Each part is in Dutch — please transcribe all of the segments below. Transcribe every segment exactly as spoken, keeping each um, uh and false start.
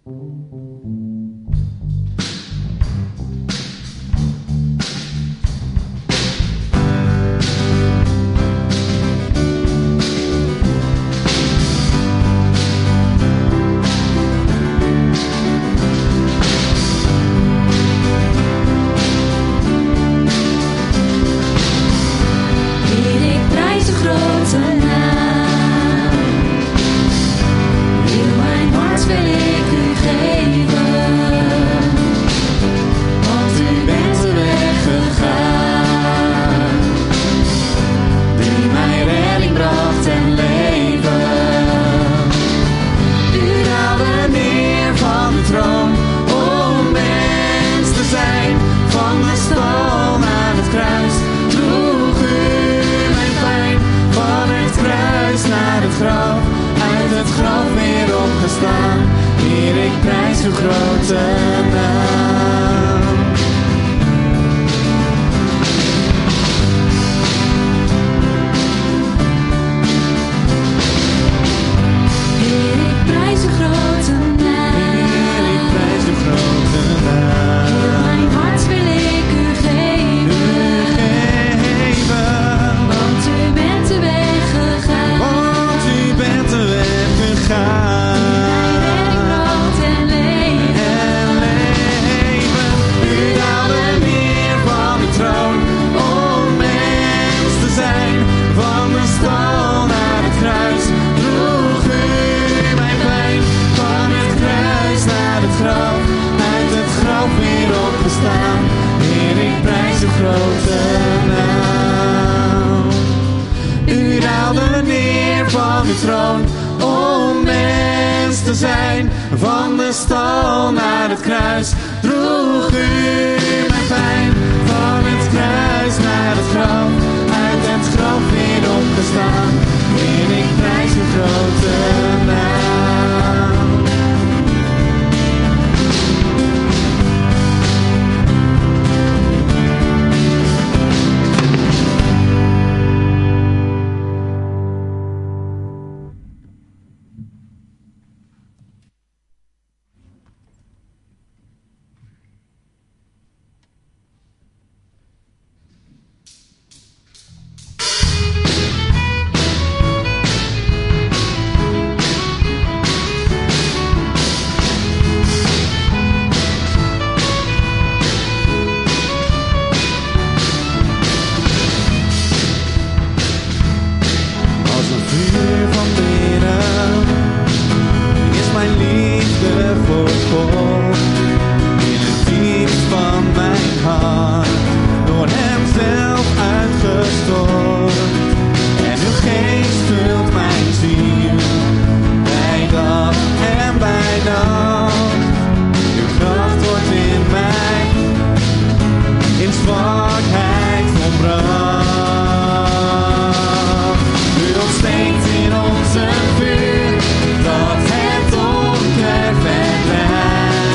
Dat het donker verdwijnt.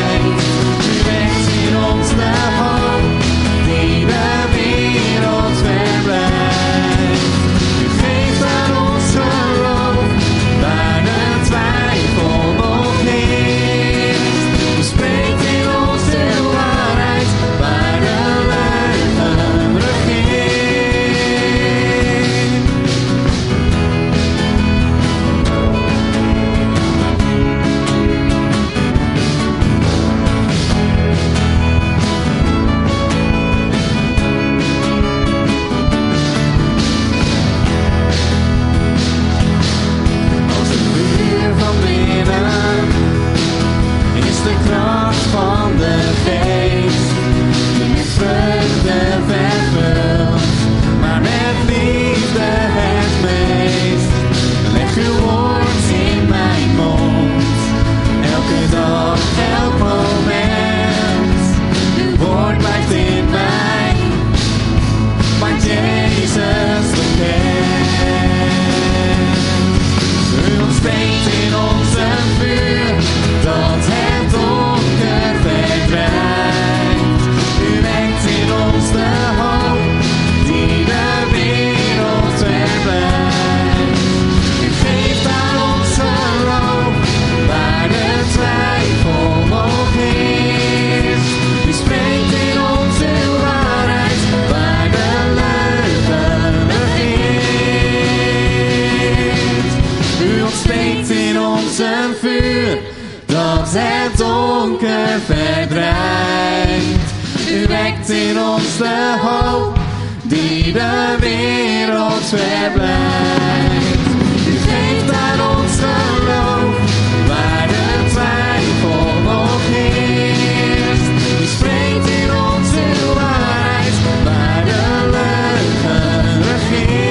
is een vuur dat het donker verdrijft. U wekt in ons de hoop die de wereld verblijft. U geeft aan ons geloof waar de twijfel nog heerst. U spreekt in ons uw waarheid waar de leugen regeert.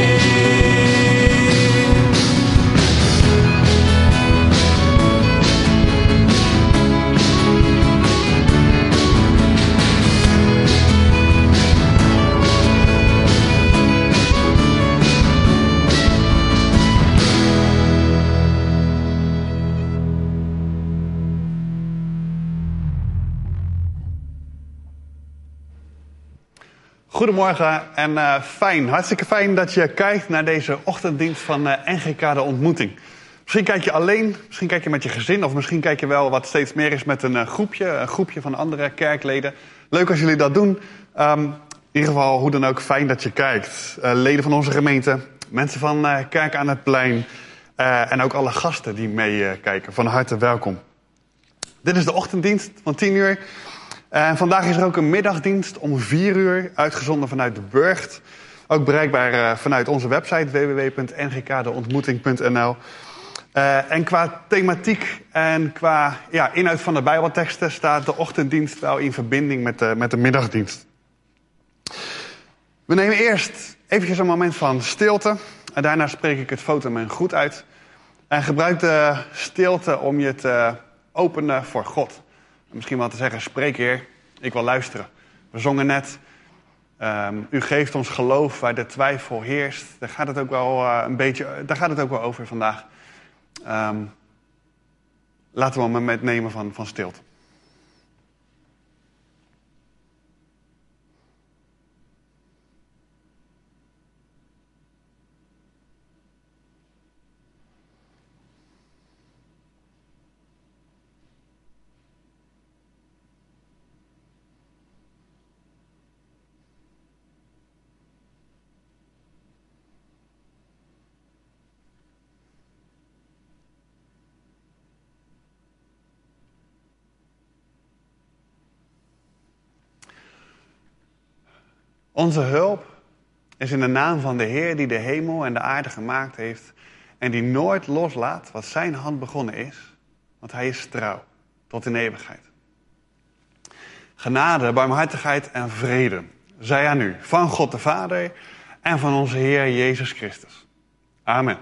Goedemorgen en uh, fijn, hartstikke fijn dat je kijkt naar deze ochtenddienst van uh, N G K De Ontmoeting. Misschien kijk je alleen, misschien kijk je met je gezin of misschien kijk je wel wat steeds meer is met een uh, groepje, een groepje van andere kerkleden. Leuk als jullie dat doen. Um, in ieder geval, hoe dan ook, fijn dat je kijkt. Uh, leden van onze gemeente, mensen van uh, Kerk aan het Plein uh, en ook alle gasten die meekijken. Uh, van harte welkom. Dit is de ochtenddienst van tien uur. En vandaag is er ook een middagdienst om vier uur, uitgezonden vanuit de Burgt. Ook bereikbaar uh, vanuit onze website w w w punt n g k de ontmoeting punt n l. Uh, en qua thematiek en qua ja, inhoud van de Bijbelteksten staat de ochtenddienst wel in verbinding met de, met de middagdienst. We nemen eerst eventjes een moment van stilte. En daarna spreek ik het fotomen goed uit. En gebruik de stilte om je te openen voor God. Misschien wel te zeggen, spreek Heer, ik wil luisteren. We zongen net, um, u geeft ons geloof waar de twijfel heerst. Daar gaat het ook wel uh, een beetje, daar gaat het ook wel over vandaag. Um, laten we een moment nemen van, van stilte. Onze hulp is in de naam van de Heer die de hemel en de aarde gemaakt heeft en die nooit loslaat wat zijn hand begonnen is, want hij is trouw tot in eeuwigheid. Genade, barmhartigheid en vrede zij aan u van God de Vader en van onze Heer Jezus Christus. Amen.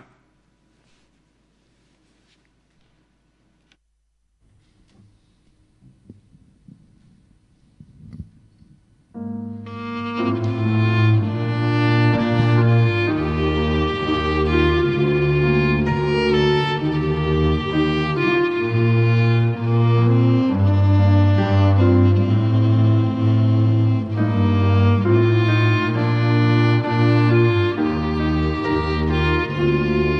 Thank you.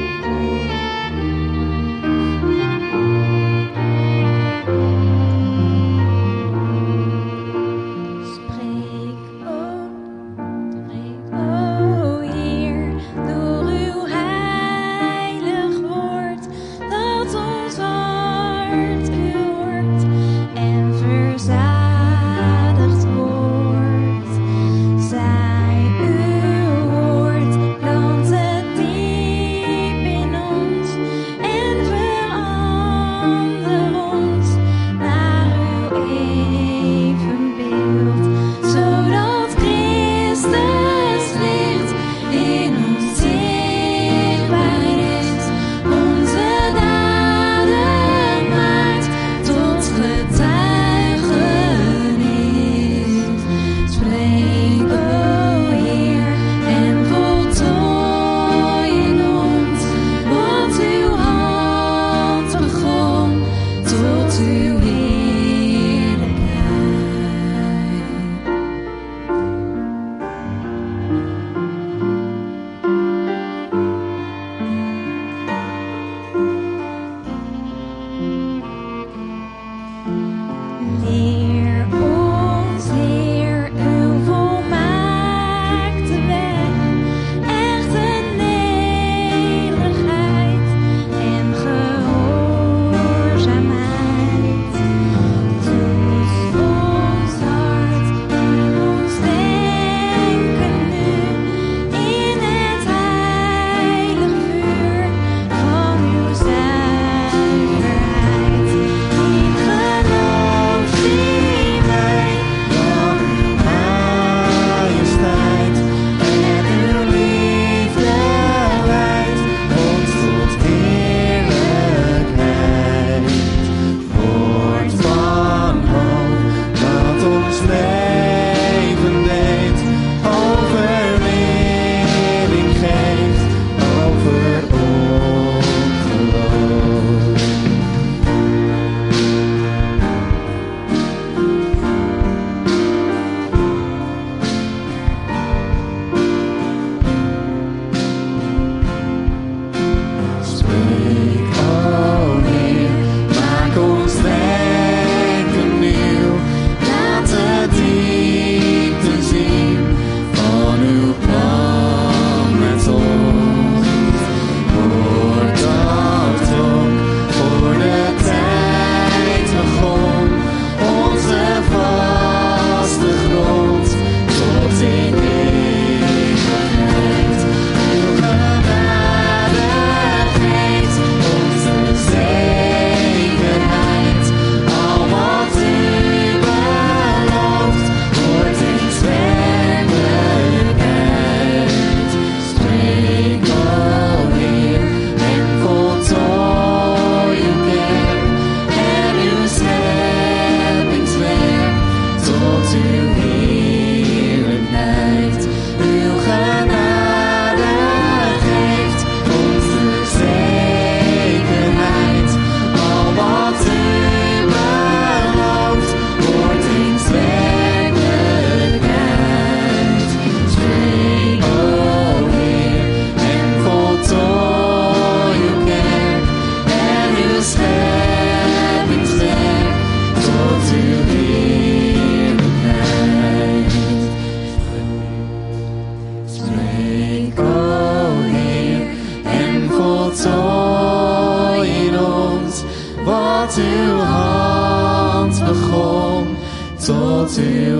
wat uw hand begon, tot uw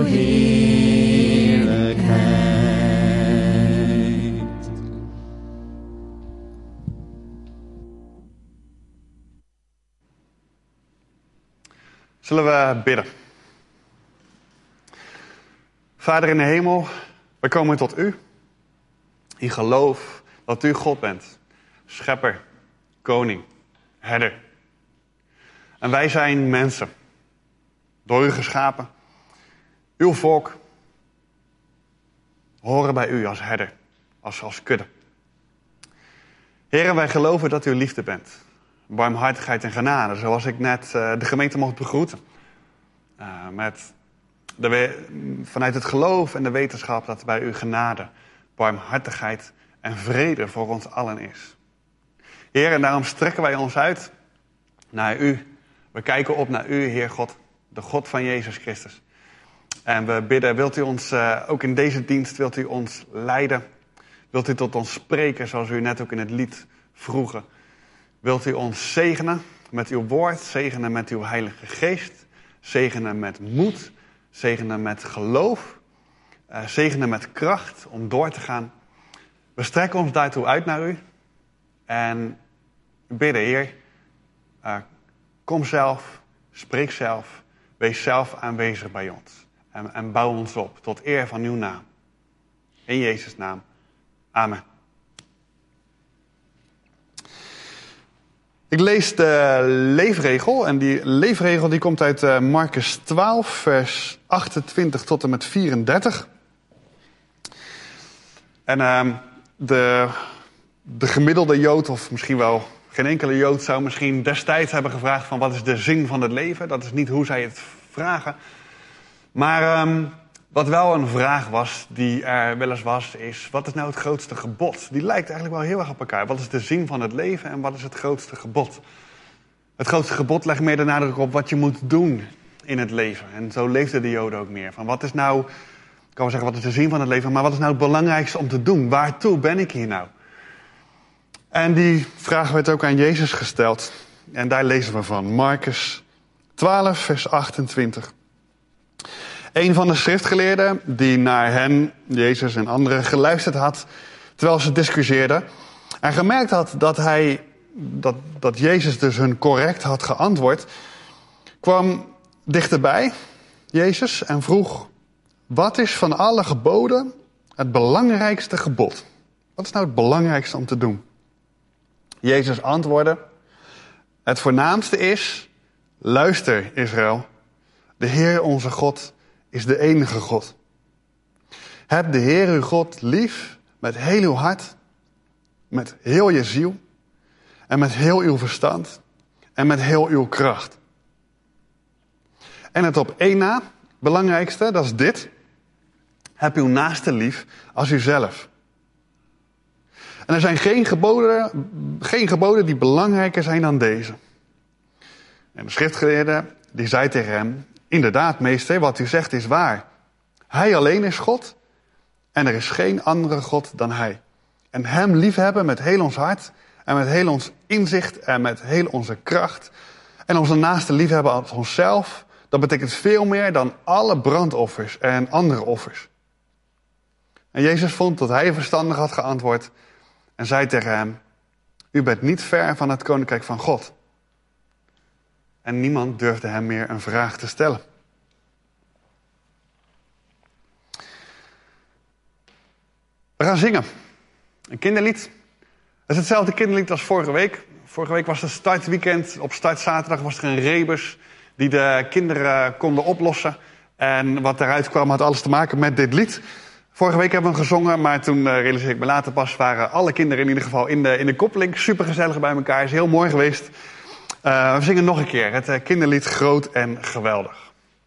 heerlijkheid. Zullen we bidden? Vader in de hemel, we komen tot u. In geloof dat u God bent. Schepper, koning, herder. En wij zijn mensen. Door u geschapen. Uw volk. Horen bij u als herder. Als, als kudde. Heren, wij geloven dat u liefde bent. Barmhartigheid en genade. Zoals ik net uh, de gemeente mocht begroeten. Uh, met de we- vanuit het geloof en de wetenschap dat bij u genade, barmhartigheid en vrede voor ons allen is. Heer, en daarom strekken wij ons uit naar u. We kijken op naar u, Heer God, de God van Jezus Christus. En we bidden, wilt u ons, uh, ook in deze dienst, wilt u ons leiden? Wilt u tot ons spreken, zoals u net ook in het lied vroegen? Wilt u ons zegenen met uw woord, zegenen met uw Heilige Geest, zegenen met moed, zegenen met geloof, uh, zegenen met kracht om door te gaan. We strekken ons daartoe uit naar u en bidden, Heer, uh, kom zelf, spreek zelf, wees zelf aanwezig bij ons en, en bouw ons op tot eer van uw naam. In Jezus' naam. Amen. Ik lees de leefregel en die leefregel die komt uit uh, Marcus twaalf, vers achtentwintig tot en met vierendertig. En uh, de, de gemiddelde Jood, of misschien wel geen enkele Jood, zou misschien destijds hebben gevraagd van wat is de zin van het leven? Dat is niet hoe zij het vragen. Maar um, wat wel een vraag was, die er wel eens was, is wat is nou het grootste gebod? Die lijkt eigenlijk wel heel erg op elkaar. Wat is de zin van het leven en wat is het grootste gebod? Het grootste gebod legt meer de nadruk op wat je moet doen in het leven. En zo leefden de Joden ook meer. Van wat is nou, ik kan wel zeggen wat is de zin van het leven, maar wat is nou het belangrijkste om te doen? Waartoe ben ik hier nou? En die vraag werd ook aan Jezus gesteld. En daar lezen we van Marcus twaalf, vers achtentwintig. Een van de schriftgeleerden die naar hen, Jezus en anderen, geluisterd had terwijl ze discussieerden en gemerkt had dat, hij, dat, dat Jezus dus hun correct had geantwoord, kwam dichterbij, Jezus, en vroeg: wat is van alle geboden het belangrijkste gebod? Wat is nou het belangrijkste om te doen? Jezus antwoordde: het voornaamste is, luister Israël, de Heer onze God is de enige God. Heb de Heer uw God lief met heel uw hart, met heel je ziel en met heel uw verstand en met heel uw kracht. En het op één na, belangrijkste, dat is dit: heb uw naaste lief als uzelf. En er zijn geen geboden, geen geboden die belangrijker zijn dan deze. En de schriftgeleerde die zei tegen hem: inderdaad, meester, wat u zegt is waar. Hij alleen is God en er is geen andere God dan hij. En hem liefhebben met heel ons hart en met heel ons inzicht en met heel onze kracht. En onze naaste liefhebben als onszelf, dat betekent veel meer dan alle brandoffers en andere offers. En Jezus vond dat hij verstandig had geantwoord en zei tegen hem: u bent niet ver van het koninkrijk van God. En niemand durfde hem meer een vraag te stellen. We gaan zingen. Een kinderlied. Het is hetzelfde kinderlied als vorige week. Vorige week was het startweekend. Op startzaterdag was er een rebus die de kinderen konden oplossen. En wat eruit kwam had alles te maken met dit lied. Vorige week hebben we hem gezongen, maar toen uh, realiseerde ik me later pas, waren alle kinderen in ieder geval in de, in de koppeling. Super gezellig bij elkaar. Is heel mooi geweest. Uh, we zingen nog een keer het uh, kinderlied Groot en Geweldig.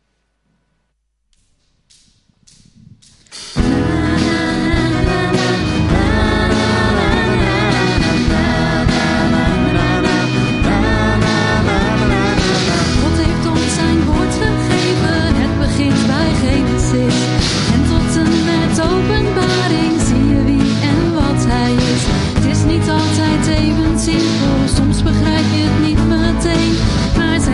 God heeft ons zijn woord gegeven, het begint bij Genesis. En tot en met openbaring zie je wie en wat hij is. Het is niet altijd even simpel, soms begrijp je het niet meteen, maar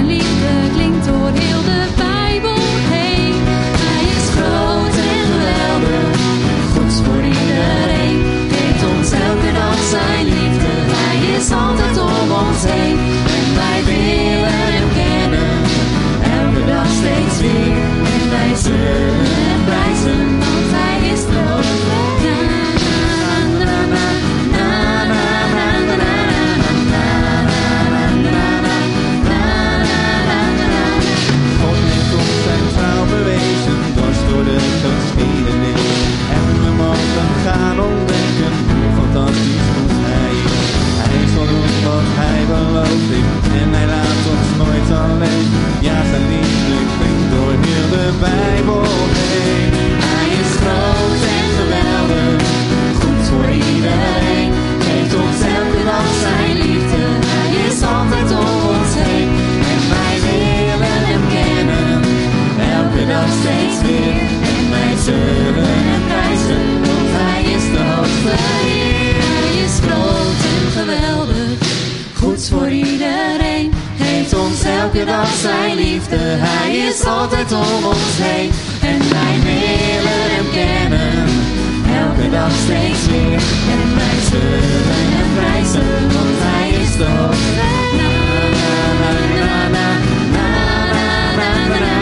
alleen. Ja, zijn liefde klinkt door heel de Bijbel heen. Hij is groot en geweldig, goed voor iedereen. Geeft ons elke dag zijn liefde, hij is altijd om ons heen. En wij willen hem kennen, elke dag steeds weer. En wij zullen hem prijzen, want hij is de hoogste Heer. Hij is groot en geweldig, goed voor iedereen. Geeft ons elke dag zijn liefde, hij is altijd om ons heen. En wij willen hem kennen, elke dag steeds weer. En wij zullen hem prijzen, want hij is de hoogste. Na, na, na, na, na, na, na, na, na,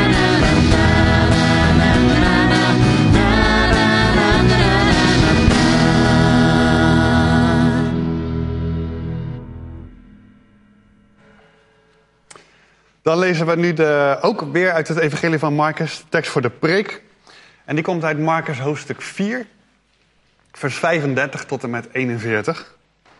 Dan lezen we nu de, ook weer uit het evangelie van Marcus, de tekst voor de preek. En die komt uit Marcus hoofdstuk vier, vers vijfendertig tot en met eenenveertig.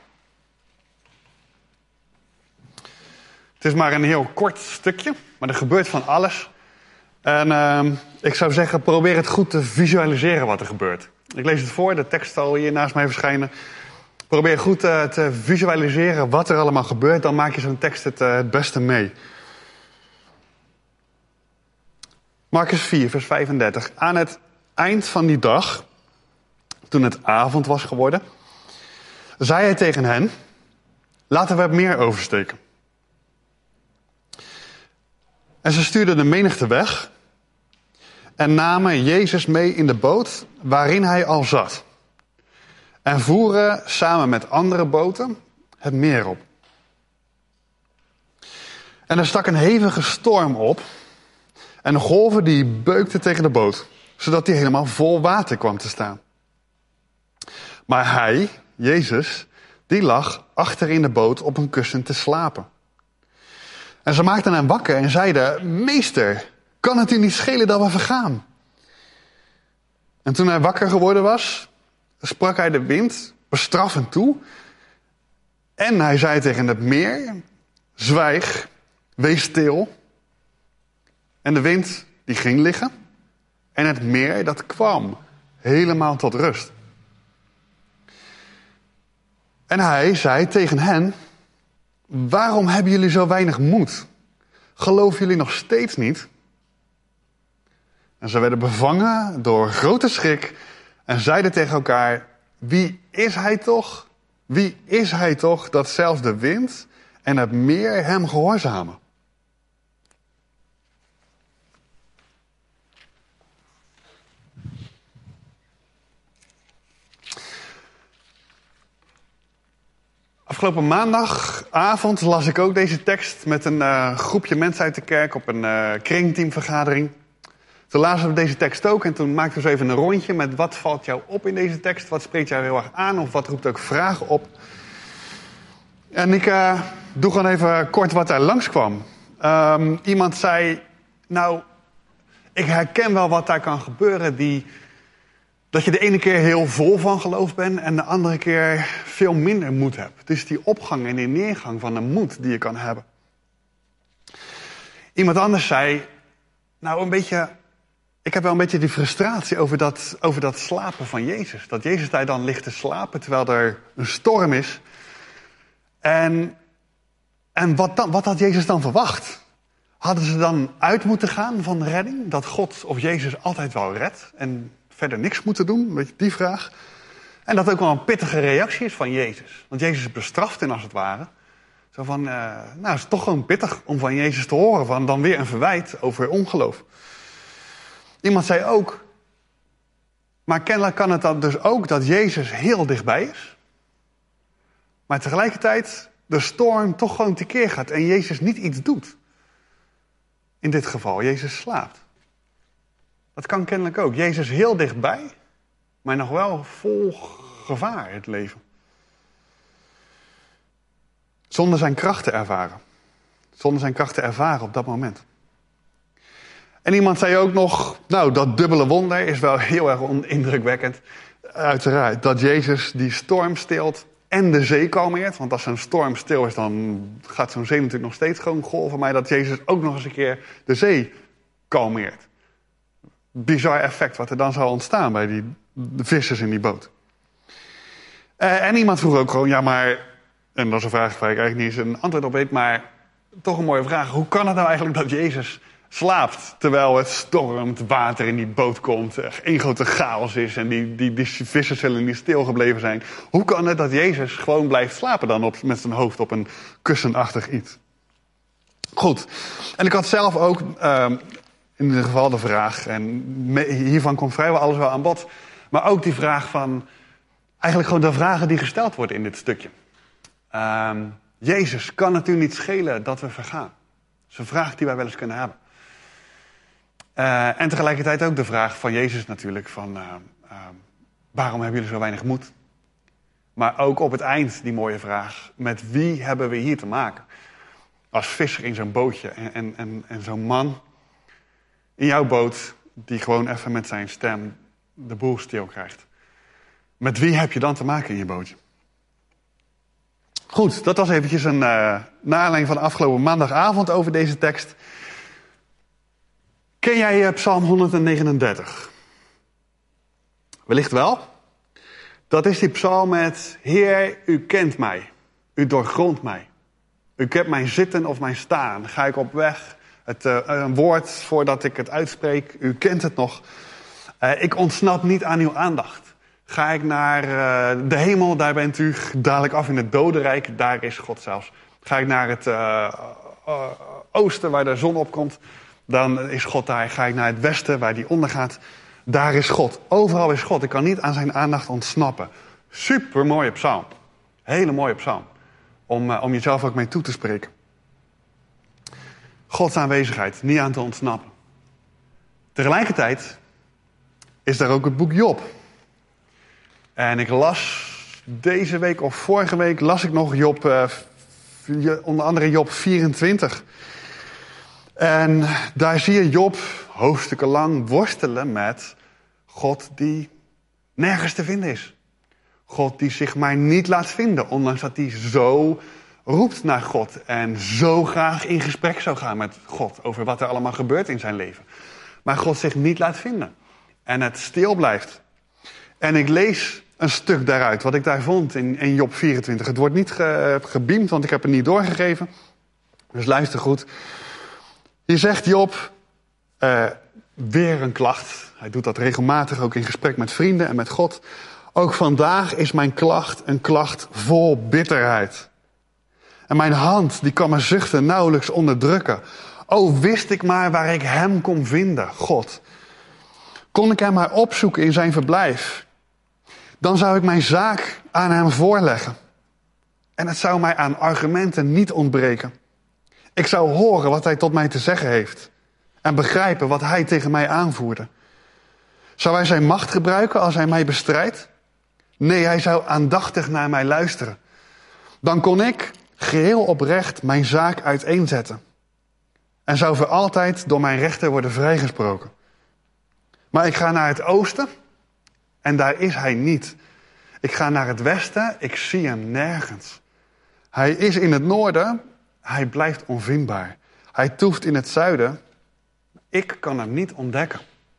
Het is maar een heel kort stukje, maar er gebeurt van alles. En uh, ik zou zeggen, probeer het goed te visualiseren wat er gebeurt. Ik lees het voor, de tekst zal hier naast mij verschijnen. Probeer goed uh, te visualiseren wat er allemaal gebeurt, dan maak je zo'n tekst het, uh, het beste mee. Marcus vier, vers vijfendertig. Aan het eind van die dag, toen het avond was geworden, zei hij tegen hen: laten we het meer oversteken. En ze stuurden de menigte weg en namen Jezus mee in de boot waarin hij al zat. En voeren samen met andere boten het meer op. En er stak een hevige storm op. En de golven die beukten tegen de boot, zodat die helemaal vol water kwam te staan. Maar hij, Jezus, die lag achter in de boot op een kussen te slapen. En ze maakten hem wakker en zeiden: meester, kan het u niet schelen dat we vergaan? En toen hij wakker geworden was, sprak hij de wind bestraffend toe. En hij zei tegen het meer: zwijg, wees stil. En de wind die ging liggen. En het meer dat kwam helemaal tot rust. En hij zei tegen hen: waarom hebben jullie zo weinig moed? Geloven jullie nog steeds niet? En ze werden bevangen door grote schrik. En zeiden tegen elkaar: wie is hij toch? Wie is hij toch dat zelfs de wind en het meer hem gehoorzamen? Afgelopen maandagavond las ik ook deze tekst met een uh, groepje mensen uit de kerk op een uh, kringteamvergadering. Toen lazen we deze tekst ook en toen maakten we eens even een rondje met wat valt jou op in deze tekst, wat spreekt jou heel erg aan of wat roept ook vragen op. En ik uh, doe gewoon even kort wat daar langskwam. Um, iemand zei, nou, ik herken wel wat daar kan gebeuren, die... dat je de ene keer heel vol van geloof bent en de andere keer veel minder moed hebt. Het is die opgang en die neergang van de moed die je kan hebben. Iemand anders zei, nou een beetje, ik heb wel een beetje die frustratie over dat, over dat slapen van Jezus. Dat Jezus daar dan ligt te slapen terwijl er een storm is. En, en wat, dan, wat had Jezus dan verwacht? Hadden ze dan uit moeten gaan van de redding? Dat God of Jezus altijd wel redt en verder niks moeten doen? Weet je, die vraag. En dat ook wel een pittige reactie is van Jezus. Want Jezus bestraft hen als het ware. Zo van, uh, nou het is toch gewoon pittig om van Jezus te horen. Van dan weer een verwijt over ongeloof. Iemand zei ook, maar kennelijk kan het dan dus ook dat Jezus heel dichtbij is. Maar tegelijkertijd de storm toch gewoon tekeer gaat en Jezus niet iets doet. In dit geval, Jezus slaapt. Dat kan kennelijk ook. Jezus heel dichtbij, maar nog wel vol gevaar het leven. Zonder zijn kracht te ervaren. Zonder zijn kracht te ervaren op dat moment. En iemand zei ook nog, nou dat dubbele wonder is wel heel erg indrukwekkend. Uiteraard, dat Jezus die storm stilt en de zee kalmeert. Want als een storm stil is, dan gaat zo'n zee natuurlijk nog steeds gewoon golven. Maar dat Jezus ook nog eens een keer de zee kalmeert. Bizar effect wat er dan zal ontstaan bij die de vissers in die boot. Uh, en iemand vroeg ook gewoon, ja maar... En dat is een vraag waar ik eigenlijk niet eens een antwoord op weet, maar toch een mooie vraag. Hoe kan het nou eigenlijk dat Jezus slaapt terwijl het stormt, water in die boot komt, er één grote chaos is en die, die, die vissers zullen niet stilgebleven zijn? Hoe kan het dat Jezus gewoon blijft slapen dan op, met zijn hoofd op een kussenachtig iets? Goed. En ik had zelf ook uh, in ieder geval de vraag, en me, hiervan komt vrijwel alles wel aan bod, maar ook die vraag van, eigenlijk gewoon de vragen die gesteld worden in dit stukje. Um, Jezus kan natuurlijk niet schelen dat we vergaan. Dat is een vraag die wij wel eens kunnen hebben. Uh, en tegelijkertijd ook de vraag van Jezus natuurlijk van... Uh, uh, waarom hebben jullie zo weinig moed? Maar ook op het eind die mooie vraag... met wie hebben we hier te maken? Als visser in zo'n bootje en, en, en, en zo'n man in jouw boot... die gewoon even met zijn stem de boel stil krijgt. Met wie heb je dan te maken in je bootje? Goed, dat was eventjes een uh, naarleiding van de afgelopen maandagavond over deze tekst. Ken jij uh, Psalm honderdnegenendertig? Wellicht wel. Dat is die psalm met: Heer, u kent mij. U doorgrondt mij. U kent mijn zitten of mijn staan. Ga ik op weg? Het, uh, een woord voordat ik het uitspreek. U kent het nog. Uh, ik ontsnap niet aan uw aandacht. Ga ik naar uh, de hemel, daar bent u. Dadelijk af in het dodenrijk, daar is God zelfs. Ga ik naar het uh, uh, oosten, waar de zon opkomt, dan is God daar. Ga ik naar het westen, waar die ondergaat, daar is God. Overal is God. Ik kan niet aan zijn aandacht ontsnappen. Super mooie psalm. Hele mooie psalm. Om, uh, om jezelf ook mee toe te spreken. Gods aanwezigheid, niet aan te ontsnappen. Tegelijkertijd is daar ook het boek Job. En ik las deze week of vorige week las ik nog Job, uh, onder andere Job vierentwintig. En daar zie je Job hoofdstukken lang worstelen met God die nergens te vinden is. God die zich maar niet laat vinden, ondanks dat hij zo roept naar God. En zo graag in gesprek zou gaan met God over wat er allemaal gebeurt in zijn leven. Maar God zich niet laat vinden. En het stil blijft. En ik lees een stuk daaruit, wat ik daar vond in, in Job vierentwintig. Het wordt niet ge, gebeamd, want ik heb het niet doorgegeven. Dus luister goed. Hier zegt Job uh, weer een klacht. Hij doet dat regelmatig ook in gesprek met vrienden en met God. Ook vandaag is mijn klacht een klacht vol bitterheid. En mijn hand, die kan mijn zuchten nauwelijks onderdrukken. O, wist ik maar waar ik hem kon vinden, God. Kon ik hem maar opzoeken in zijn verblijf. Dan zou ik mijn zaak aan hem voorleggen. En het zou mij aan argumenten niet ontbreken. Ik zou horen wat hij tot mij te zeggen heeft. En begrijpen wat hij tegen mij aanvoerde. Zou hij zijn macht gebruiken als hij mij bestrijdt? Nee, hij zou aandachtig naar mij luisteren. Dan kon ik geheel oprecht mijn zaak uiteenzetten. En zou voor altijd door mijn rechter worden vrijgesproken. Maar ik ga naar het oosten en daar is hij niet. Ik ga naar het westen, ik zie hem nergens. Hij is in het noorden, hij blijft onvindbaar. Hij toeft in het zuiden, ik kan hem niet ontdekken.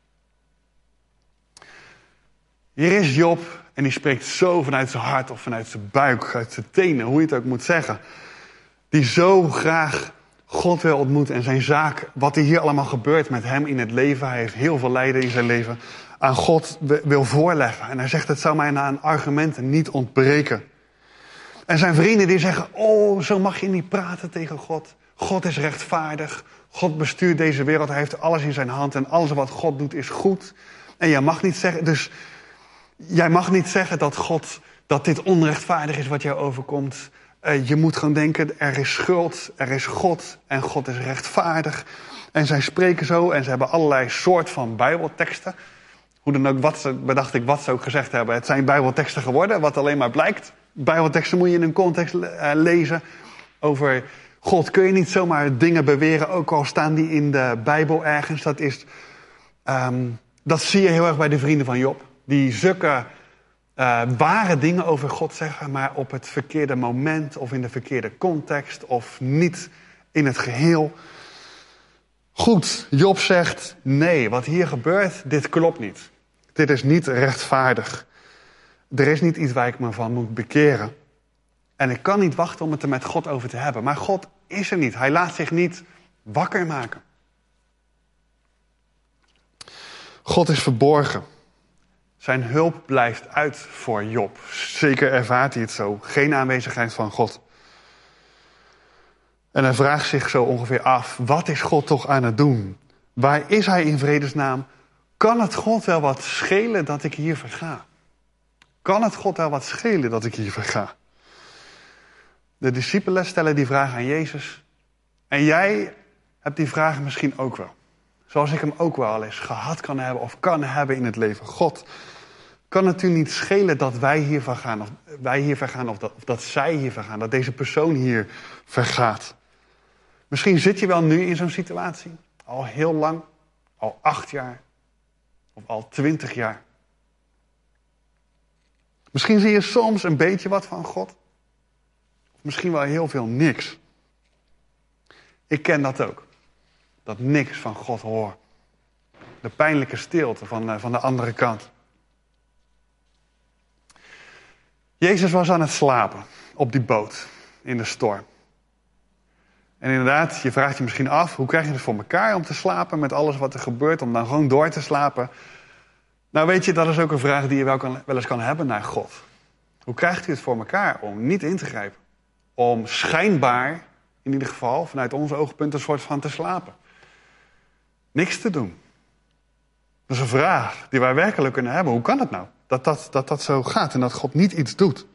Hier is Job en die spreekt zo vanuit zijn hart of vanuit zijn buik, uit zijn tenen, hoe je het ook moet zeggen. Die zo graag God wil ontmoeten en zijn zaak, wat er hier allemaal gebeurt met hem in het leven. Hij heeft heel veel lijden in zijn leven. Aan God wil voorleggen. En hij zegt, het zou mij aan argumenten niet ontbreken. En zijn vrienden die zeggen, oh, zo mag je niet praten tegen God. God is rechtvaardig. God bestuurt deze wereld. Hij heeft alles in zijn hand. En alles wat God doet is goed. En jij mag niet zeggen, dus jij mag niet zeggen dat God, dat dit onrechtvaardig is wat jou overkomt. Uh, je moet gewoon denken, er is schuld, er is God en God is rechtvaardig. En zij spreken zo en ze hebben allerlei soort van bijbelteksten. Hoe dan ook, wat ze, bedacht ik wat ze ook gezegd hebben. Het zijn bijbelteksten geworden, wat alleen maar blijkt. Bijbelteksten moet je in een context uh, lezen. Over God kun je niet zomaar dingen beweren, ook al staan die in de Bijbel ergens. Dat, is, um, dat zie je heel erg bij de vrienden van Job. Die zulke uh, ware dingen over God zeggen, maar op het verkeerde moment of in de verkeerde context of niet in het geheel. Goed, Job zegt, nee, wat hier gebeurt, dit klopt niet. Dit is niet rechtvaardig. Er is niet iets waar ik me van moet bekeren. En ik kan niet wachten om het er met God over te hebben. Maar God is er niet. Hij laat zich niet wakker maken. God is verborgen. Zijn hulp blijft uit voor Job. Zeker ervaart hij het zo. Geen aanwezigheid van God. En hij vraagt zich zo ongeveer af, wat is God toch aan het doen? Waar is hij in vredesnaam? Kan het God wel wat schelen dat ik hier verga? Kan het God wel wat schelen dat ik hier verga? De discipelen stellen die vraag aan Jezus. En jij hebt die vraag misschien ook wel. Zoals ik hem ook wel eens gehad kan hebben of kan hebben in het leven. God, kan het u niet schelen dat wij hier vergaan, of wij hier vergaan, of dat, of dat zij hier vergaan, dat deze persoon hier vergaat? Misschien zit je wel nu in zo'n situatie. Al heel lang, al acht jaar, of al twintig jaar. Misschien zie je soms een beetje wat van God. Of misschien wel heel veel niks. Ik ken dat ook. Dat niks van God hoor. De pijnlijke stilte van, van de andere kant. Jezus was aan het slapen op die boot in de storm. En inderdaad, je vraagt je misschien af, hoe krijg je het voor elkaar om te slapen met alles wat er gebeurt, om dan gewoon door te slapen? Nou weet je, dat is ook een vraag die je wel, kan, wel eens kan hebben naar God. Hoe krijgt u het voor elkaar om niet in te grijpen? Om schijnbaar, in ieder geval, vanuit ons oogpunt een soort van te slapen. Niks te doen. Dat is een vraag die wij werkelijk kunnen hebben. Hoe kan het nou? Dat dat, dat dat zo gaat en dat God niet iets doet.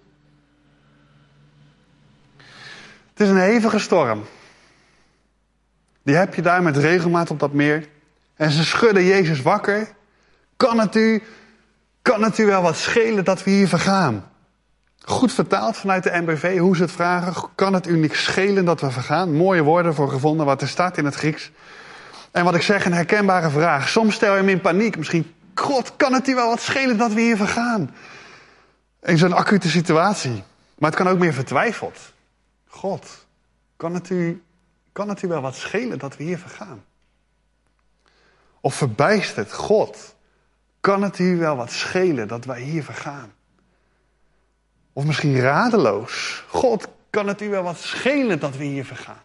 Het is een hevige storm. Die heb je daar met regelmaat op dat meer. En ze schudden Jezus wakker. Kan het u, kan het u wel wat schelen dat we hier vergaan? Goed vertaald vanuit de N B V, hoe ze het vragen. Kan het u niks schelen dat we vergaan? Mooie woorden voor gevonden, wat er staat in het Grieks. En wat ik zeg, een herkenbare vraag. Soms stel je hem in paniek. Misschien, God, kan het u wel wat schelen dat we hier vergaan? In zo'n acute situatie. Maar het kan ook meer vertwijfeld. God, kan het u, kan het u wel wat schelen dat we hier vergaan? Of verbijsterd, God, kan het u wel wat schelen dat wij hier vergaan? Of misschien radeloos. God, kan het u wel wat schelen dat we hier vergaan?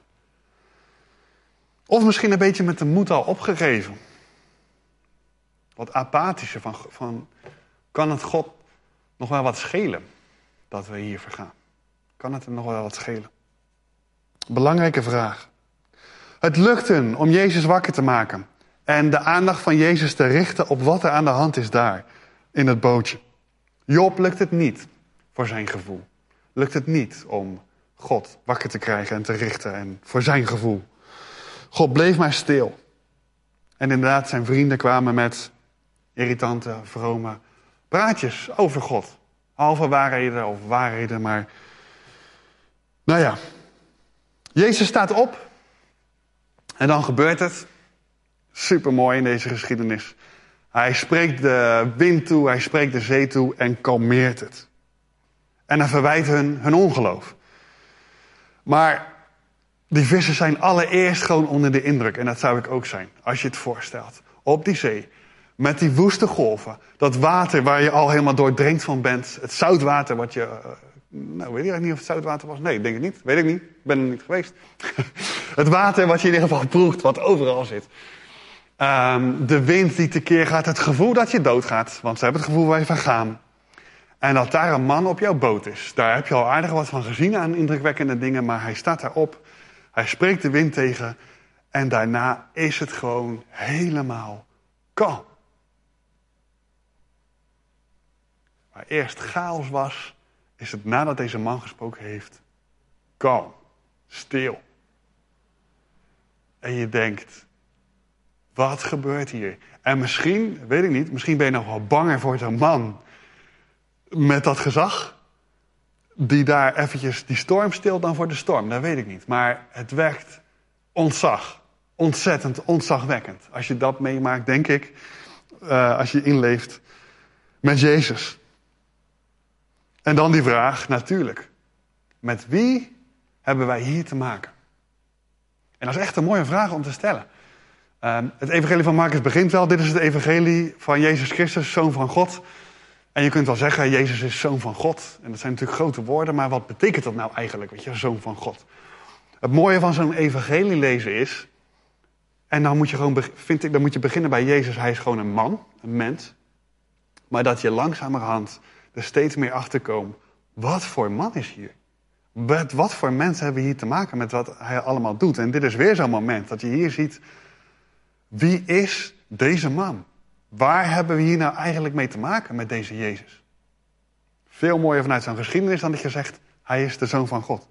Of misschien een beetje met de moed al opgegeven. Wat apathische van, van, kan het God nog wel wat schelen dat we hier vergaan? Kan het hem nog wel wat schelen? Belangrijke vraag. Het lukt hen om Jezus wakker te maken. En de aandacht van Jezus te richten op wat er aan de hand is daar. In het bootje. Job lukt het niet voor zijn gevoel. Lukt het niet om God wakker te krijgen en te richten. En voor zijn gevoel. God bleef maar stil. En inderdaad, zijn vrienden kwamen met irritante, vrome praatjes over God. Halve waarheden of waarheden, maar... Nou ja. Jezus staat op. En dan gebeurt het. Supermooi in deze geschiedenis. Hij spreekt de wind toe, hij spreekt de zee toe en kalmeert het. En hij verwijt hun hun ongeloof. Maar die vissen zijn allereerst gewoon onder de indruk. En dat zou ik ook zijn, als je het voorstelt. Op die zee, met die woeste golven. Dat water waar je al helemaal doordrenkt van bent. Het zoutwater wat je... Uh, nou, weet ik niet of het zoutwater was. Nee, denk ik niet. Weet ik niet. Ik ben er niet geweest. Het water wat je in ieder geval proeft, wat overal zit. Um, de wind die tekeer gaat. Het gevoel dat je doodgaat. Want ze hebben het gevoel waar je van gaan. En dat daar een man op jouw boot is. Daar heb je al aardig wat van gezien aan indrukwekkende dingen. Maar hij staat daarop. Hij spreekt de wind tegen. En daarna is het gewoon helemaal kalm. Waar eerst chaos was, is het nadat deze man gesproken heeft, kalm, stil. En je denkt, wat gebeurt hier? En misschien, weet ik niet, misschien ben je nog wel banger voor zo'n man met dat gezag, die daar eventjes die storm stilt dan voor de storm. Dat weet ik niet. Maar het werkt ontzag. Ontzettend ontzagwekkend. Als je dat meemaakt, denk ik, uh, als je inleeft met Jezus. En dan die vraag, natuurlijk. Met wie hebben wij hier te maken? En dat is echt een mooie vraag om te stellen. Uh, het evangelie van Marcus begint wel. Dit is het evangelie van Jezus Christus, Zoon van God. En je kunt wel zeggen, Jezus is Zoon van God. En dat zijn natuurlijk grote woorden, maar wat betekent dat nou eigenlijk, weet je, Zoon van God? Het mooie van zo'n evangelie lezen is, en dan moet je gewoon, vind ik, dan moet je beginnen bij Jezus. Hij is gewoon een man, een mens. Maar dat je langzamerhand er steeds meer achter komt, wat voor man is hier? Met wat voor mensen hebben we hier te maken met wat hij allemaal doet? En dit is weer zo'n moment dat je hier ziet, wie is deze man? Waar hebben we hier nou eigenlijk mee te maken met deze Jezus? Veel mooier vanuit zijn geschiedenis dan dat je zegt, hij is de Zoon van God.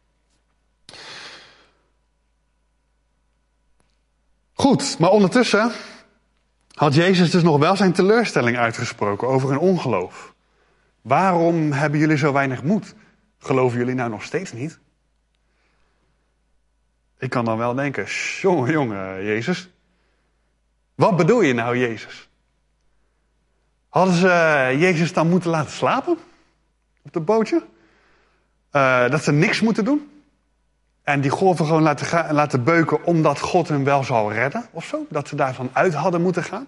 Goed, maar ondertussen had Jezus dus nog wel zijn teleurstelling uitgesproken over hun ongeloof. Waarom hebben jullie zo weinig moed? Geloven jullie nou nog steeds niet? Ik kan dan wel denken, jongen, jongen, Jezus. Wat bedoel je nou, Jezus? Hadden ze Jezus dan moeten laten slapen? Op het bootje? Uh, dat ze niks moeten doen? En die golven gewoon laten, gaan, laten beuken omdat God hen wel zal redden? Of zo? Dat ze daarvan uit hadden moeten gaan?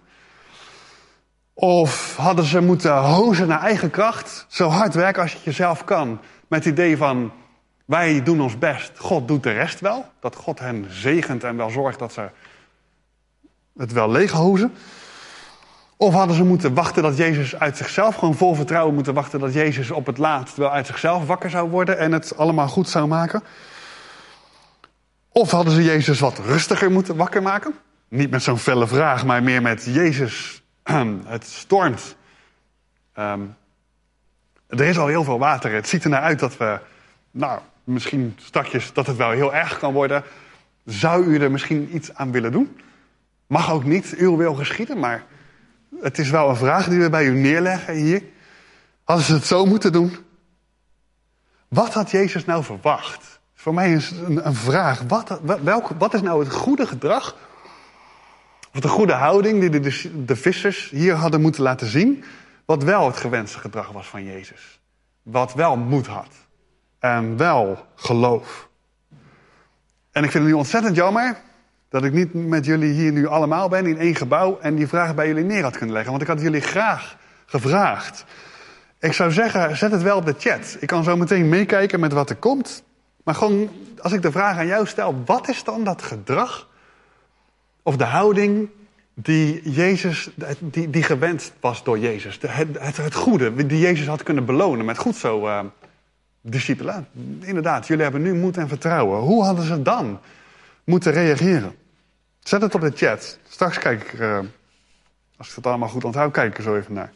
Of hadden ze moeten hozen naar eigen kracht? Zo hard werken als je het jezelf kan. Met het idee van, wij doen ons best, God doet de rest wel. Dat God hen zegent en wel zorgt dat ze het wel leeghozen. Of hadden ze moeten wachten dat Jezus uit zichzelf, gewoon vol vertrouwen moeten wachten dat Jezus op het laatst wel uit zichzelf wakker zou worden en het allemaal goed zou maken. Of hadden ze Jezus wat rustiger moeten wakker maken. Niet met zo'n felle vraag, maar meer met Jezus, het stormt. Um, er is al heel veel water. Het ziet er naar uit dat we, nou, misschien straks dat het wel heel erg kan worden. Zou u er misschien iets aan willen doen? Mag ook niet uw wil geschieden, maar het is wel een vraag die we bij u neerleggen hier. Hadden ze het zo moeten doen? Wat had Jezus nou verwacht? Voor mij is een, een vraag. Wat, welk, wat is nou het goede gedrag? Of de goede houding die de, de, de vissers hier hadden moeten laten zien? Wat wel het gewenste gedrag was van Jezus. Wat wel moed had. En wel geloof. En ik vind het nu ontzettend jammer dat ik niet met jullie hier nu allemaal ben in één gebouw en die vraag bij jullie neer had kunnen leggen. Want ik had jullie graag gevraagd. Ik zou zeggen, zet het wel op de chat. Ik kan zo meteen meekijken met wat er komt. Maar gewoon, als ik de vraag aan jou stel, wat is dan dat gedrag of de houding die Jezus, die, die gewenst was door Jezus? De, het, het, het goede, die Jezus had kunnen belonen met goed zo, uh, discipelen. Inderdaad, jullie hebben nu moed en vertrouwen. Hoe hadden ze dan moeten reageren? Zet het op de chat. Straks kijk ik, uh, als ik het allemaal goed onthoud, kijk ik er zo even naar.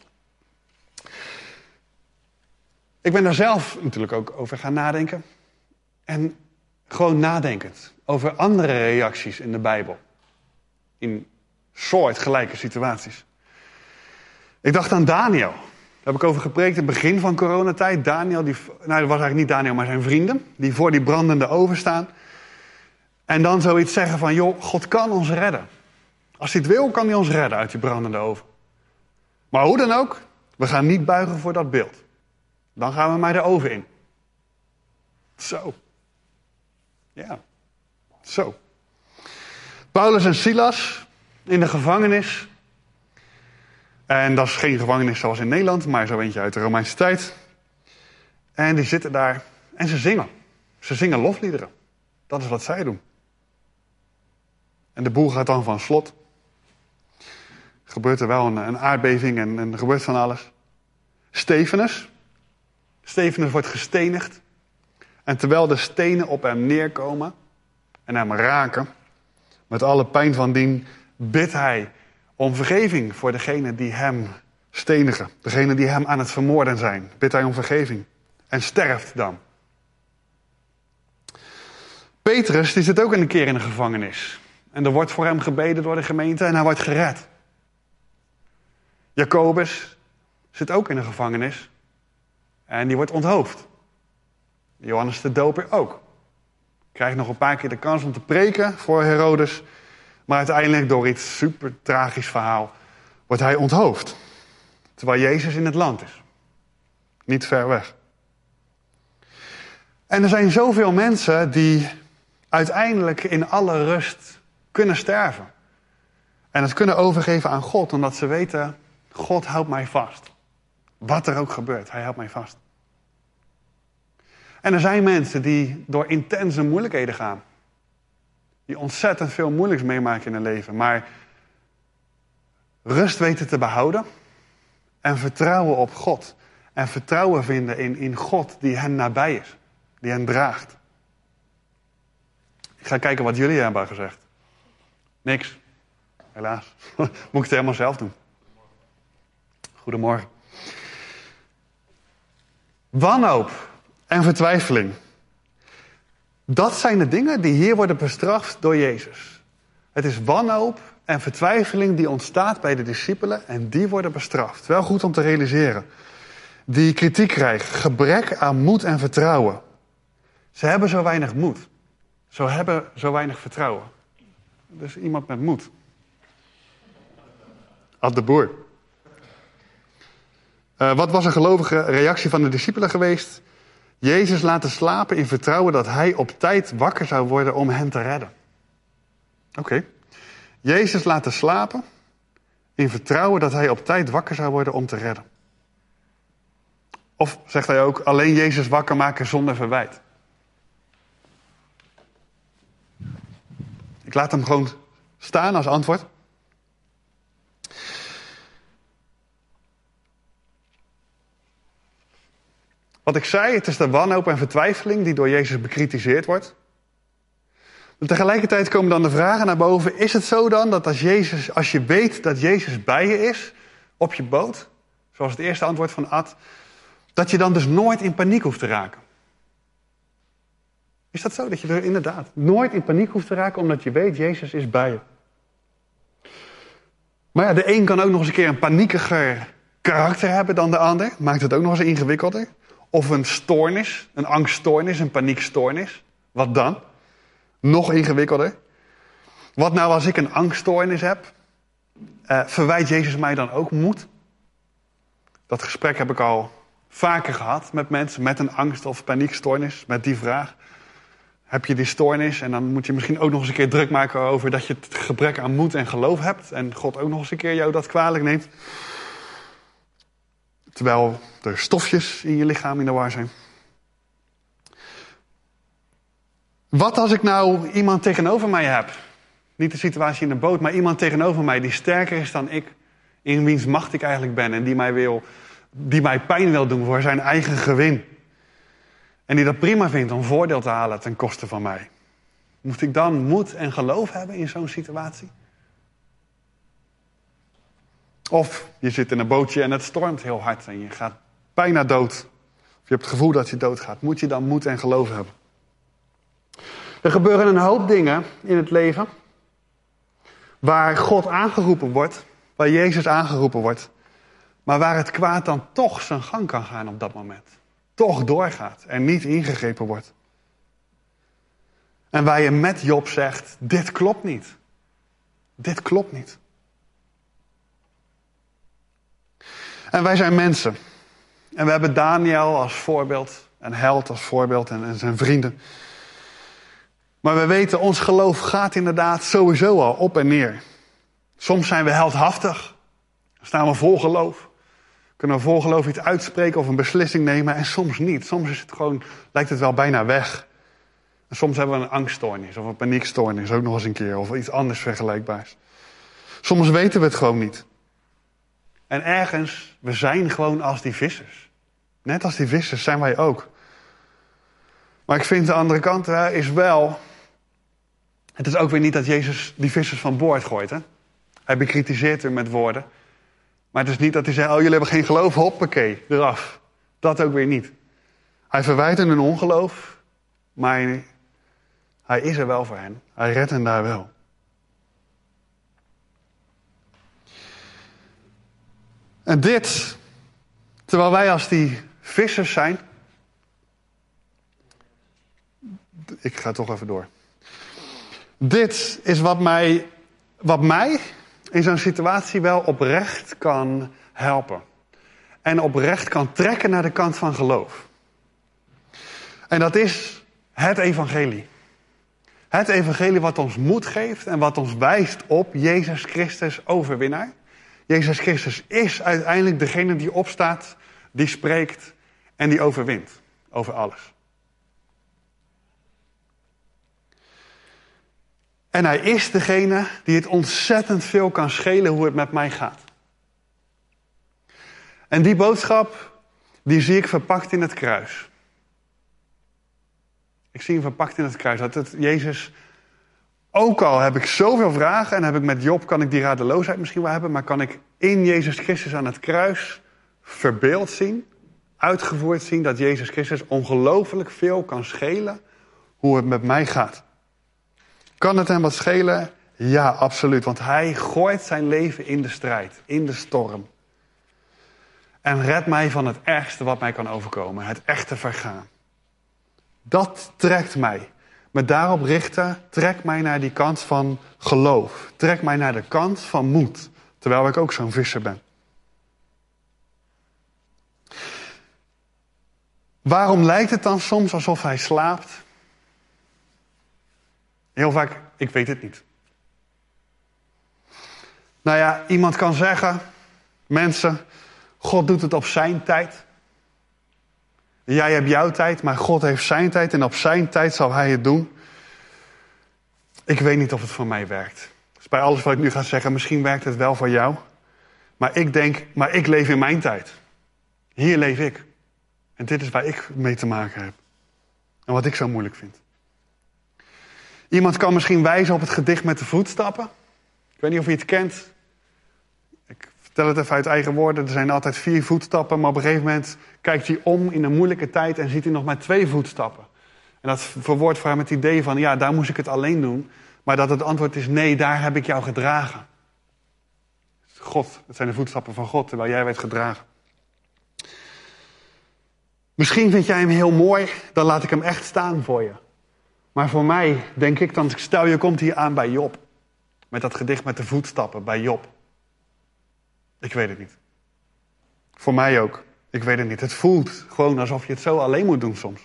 Ik ben daar zelf natuurlijk ook over gaan nadenken. En gewoon nadenkend over andere reacties in de Bijbel. In soortgelijke situaties. Ik dacht aan Daniel. Daar heb ik over gepreekt in het begin van coronatijd. Daniel, die, nou dat was eigenlijk niet Daniel, maar zijn vrienden. Die voor die brandende oven staan. En dan zoiets zeggen van, joh, God kan ons redden. Als hij het wil, kan hij ons redden uit die brandende oven. Maar hoe dan ook, we gaan niet buigen voor dat beeld. Dan gaan we maar de oven in. Zo. Ja. Zo. Paulus en Silas in de gevangenis. En dat is geen gevangenis zoals in Nederland, maar zo eentje uit de Romeinse tijd. En die zitten daar en ze zingen. Ze zingen lofliederen. Dat is wat zij doen. En de boel gaat dan van slot. Gebeurt er wel een, een aardbeving en, en er gebeurt van alles. Stefanus. Stefanus wordt gestenigd. En terwijl de stenen op hem neerkomen en hem raken, met alle pijn van dien, bidt hij om vergeving voor degenen die hem stenigen. Degenen die hem aan het vermoorden zijn. Bidt hij om vergeving. En sterft dan. Petrus die zit ook een keer in de gevangenis. En er wordt voor hem gebeden door de gemeente en hij wordt gered. Jacobus zit ook in de gevangenis. En die wordt onthoofd. Johannes de Doper ook. Krijgt nog een paar keer de kans om te preken voor Herodes. Maar uiteindelijk door iets super tragisch verhaal wordt hij onthoofd. Terwijl Jezus in het land is. Niet ver weg. En er zijn zoveel mensen die uiteindelijk in alle rust kunnen sterven. En het kunnen overgeven aan God, omdat ze weten, God houdt mij vast. Wat er ook gebeurt, hij houdt mij vast. En er zijn mensen die door intense moeilijkheden gaan. Die ontzettend veel moeilijks meemaken in hun leven. Maar rust weten te behouden. En vertrouwen op God. En vertrouwen vinden in, in God die hen nabij is. Die hen draagt. Ik ga kijken wat jullie hebben gezegd. Niks. Helaas. Moet ik het helemaal zelf doen. Goedemorgen. Wanhoop en vertwijfeling. Dat zijn de dingen die hier worden bestraft door Jezus. Het is wanhoop en vertwijfeling die ontstaat bij de discipelen en die worden bestraft. Wel goed om te realiseren. Die kritiek krijgen, gebrek aan moed en vertrouwen. Ze hebben zo weinig moed. Ze hebben zo weinig vertrouwen. Dus iemand met moed. Ad de Boer. Uh, wat was een gelovige reactie van de discipelen geweest? Jezus laten slapen in vertrouwen dat hij op tijd wakker zou worden om hen te redden. Oké. Okay. Jezus laten slapen in vertrouwen dat hij op tijd wakker zou worden om te redden. Of zegt hij ook, alleen Jezus wakker maken zonder verwijt. Ik laat hem gewoon staan als antwoord. Wat ik zei, het is de wanhoop en vertwijfeling die door Jezus bekritiseerd wordt. Maar tegelijkertijd komen dan de vragen naar boven. Is het zo dan dat als, Jezus, als je weet dat Jezus bij je is, op je boot, zoals het eerste antwoord van Ad, dat je dan dus nooit in paniek hoeft te raken? Is dat zo? Dat je er inderdaad nooit in paniek hoeft te raken omdat je weet, Jezus is bij je. Maar ja, de een kan ook nog eens een keer een paniekiger karakter hebben dan de ander. Maakt het ook nog eens ingewikkelder. Of een stoornis, een angststoornis, een paniekstoornis. Wat dan? Nog ingewikkelder. Wat nou als ik een angststoornis heb? Uh, verwijt Jezus mij dan ook moed? Dat gesprek heb ik al vaker gehad met mensen met een angst- of paniekstoornis. Met die vraag. Heb je die stoornis? En dan moet je misschien ook nog eens een keer druk maken over dat je het gebrek aan moed en geloof hebt. En God ook nog eens een keer jou dat kwalijk neemt. Terwijl er stofjes in je lichaam in de war zijn. Wat als ik nou iemand tegenover mij heb? Niet de situatie in de boot, maar iemand tegenover mij die sterker is dan ik. In wiens macht ik eigenlijk ben. En die mij, wil, die mij pijn wil doen voor zijn eigen gewin. En die dat prima vindt om voordeel te halen ten koste van mij. Moet ik dan moed en geloof hebben in zo'n situatie? Of je zit in een bootje en het stormt heel hard en je gaat bijna dood. Of je hebt het gevoel dat je doodgaat. Moet je dan moed en geloof hebben? Er gebeuren een hoop dingen in het leven waar God aangeroepen wordt, waar Jezus aangeroepen wordt, maar waar het kwaad dan toch zijn gang kan gaan op dat moment. Toch doorgaat en niet ingegrepen wordt. En waar je met Job zegt, dit klopt niet. Dit klopt niet. En wij zijn mensen. En we hebben Daniel als voorbeeld, een held als voorbeeld en, en zijn vrienden. Maar we weten, ons geloof gaat inderdaad sowieso al op en neer. Soms zijn we heldhaftig. Dan staan we vol geloof. Kunnen we vol geloof iets uitspreken of een beslissing nemen. En soms niet. Soms is het gewoon, lijkt het wel bijna weg. En soms hebben we een angststoornis of een paniekstoornis. Ook nog eens een keer. Of iets anders vergelijkbaars. Soms weten we het gewoon niet. En ergens, we zijn gewoon als die vissers. Net als die vissers zijn wij ook. Maar ik vind de andere kant hè, is wel... Het is ook weer niet dat Jezus die vissers van boord gooit. Hè? Hij bekritiseert hem met woorden. Maar het is niet dat hij zegt, oh jullie hebben geen geloof, hoppakee, eraf. Dat ook weer niet. Hij verwijt hen hun ongeloof. Maar hij is er wel voor hen. Hij redt hen daar wel. En dit, terwijl wij als die vissers zijn... Ik ga toch even door. Dit is wat mij, wat mij in zo'n situatie wel oprecht kan helpen. En oprecht kan trekken naar de kant van geloof. En dat is het evangelie. Het evangelie wat ons moed geeft en wat ons wijst op Jezus Christus overwinnaar. Jezus Christus is uiteindelijk degene die opstaat, die spreekt en die overwint over alles. En hij is degene die het ontzettend veel kan schelen hoe het met mij gaat. En die boodschap, die zie ik verpakt in het kruis. Ik zie hem verpakt in het kruis. Dat het Jezus, ook al heb ik zoveel vragen en heb ik met Job, kan ik die radeloosheid misschien wel hebben, maar kan ik in Jezus Christus aan het kruis verbeeld zien, uitgevoerd zien, dat Jezus Christus ongelooflijk veel kan schelen hoe het met mij gaat. Kan het hem wat schelen? Ja, absoluut. Want hij gooit zijn leven in de strijd, in de storm. En redt mij van het ergste wat mij kan overkomen. Het echte vergaan. Dat trekt mij. Me daarop richten, trekt mij naar die kant van geloof. Trekt mij naar de kant van moed. Terwijl ik ook zo'n visser ben. Waarom lijkt het dan soms alsof hij slaapt? Heel vaak, ik weet het niet. Nou ja, iemand kan zeggen, mensen, God doet het op zijn tijd. Jij hebt jouw tijd, maar God heeft zijn tijd en op zijn tijd zal hij het doen. Ik weet niet of het voor mij werkt. Dus bij alles wat ik nu ga zeggen, misschien werkt het wel voor jou. Maar ik denk, maar ik leef in mijn tijd. Hier leef ik. En dit is waar ik mee te maken heb. En wat ik zo moeilijk vind. Iemand kan misschien wijzen op het gedicht met de voetstappen. Ik weet niet of je het kent. Ik vertel het even uit eigen woorden. Er zijn altijd vier voetstappen. Maar op een gegeven moment kijkt hij om in een moeilijke tijd en ziet hij nog maar twee voetstappen. En dat verwoordt voor hem het idee van, ja, daar moest ik het alleen doen. Maar dat het antwoord is, nee, daar heb ik jou gedragen. God, het zijn de voetstappen van God, terwijl jij werd gedragen. Misschien vind jij hem heel mooi, dan laat ik hem echt staan voor je. Maar voor mij, denk ik dan, stel je komt hier aan bij Job. Met dat gedicht met de voetstappen, bij Job. Ik weet het niet. Voor mij ook. Ik weet het niet. Het voelt gewoon alsof je het zo alleen moet doen soms.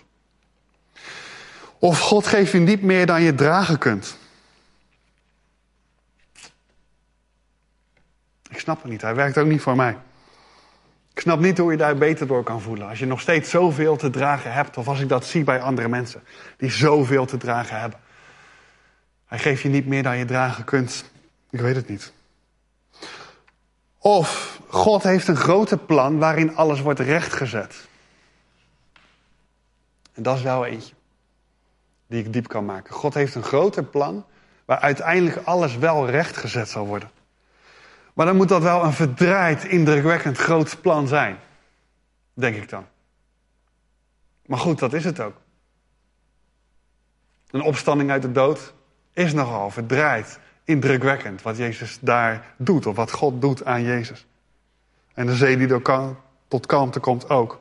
Of God geeft je niet meer dan je dragen kunt. Ik snap het niet. Hij werkt ook niet voor mij. Ik snap niet hoe je daar beter door kan voelen. Als je nog steeds zoveel te dragen hebt. Of als ik dat zie bij andere mensen. Die zoveel te dragen hebben. Hij geeft je niet meer dan je dragen kunt. Ik weet het niet. Of God heeft een groter plan waarin alles wordt rechtgezet. En dat is wel eentje. Die ik diep kan maken. God heeft een groter plan waar uiteindelijk alles wel rechtgezet zal worden. Maar dan moet dat wel een verdraaid, indrukwekkend groot plan zijn. Denk ik dan. Maar goed, dat is het ook. Een opstanding uit de dood is nogal verdraaid, indrukwekkend. Wat Jezus daar doet, of wat God doet aan Jezus. En de zee die door kan, tot kalmte komt ook.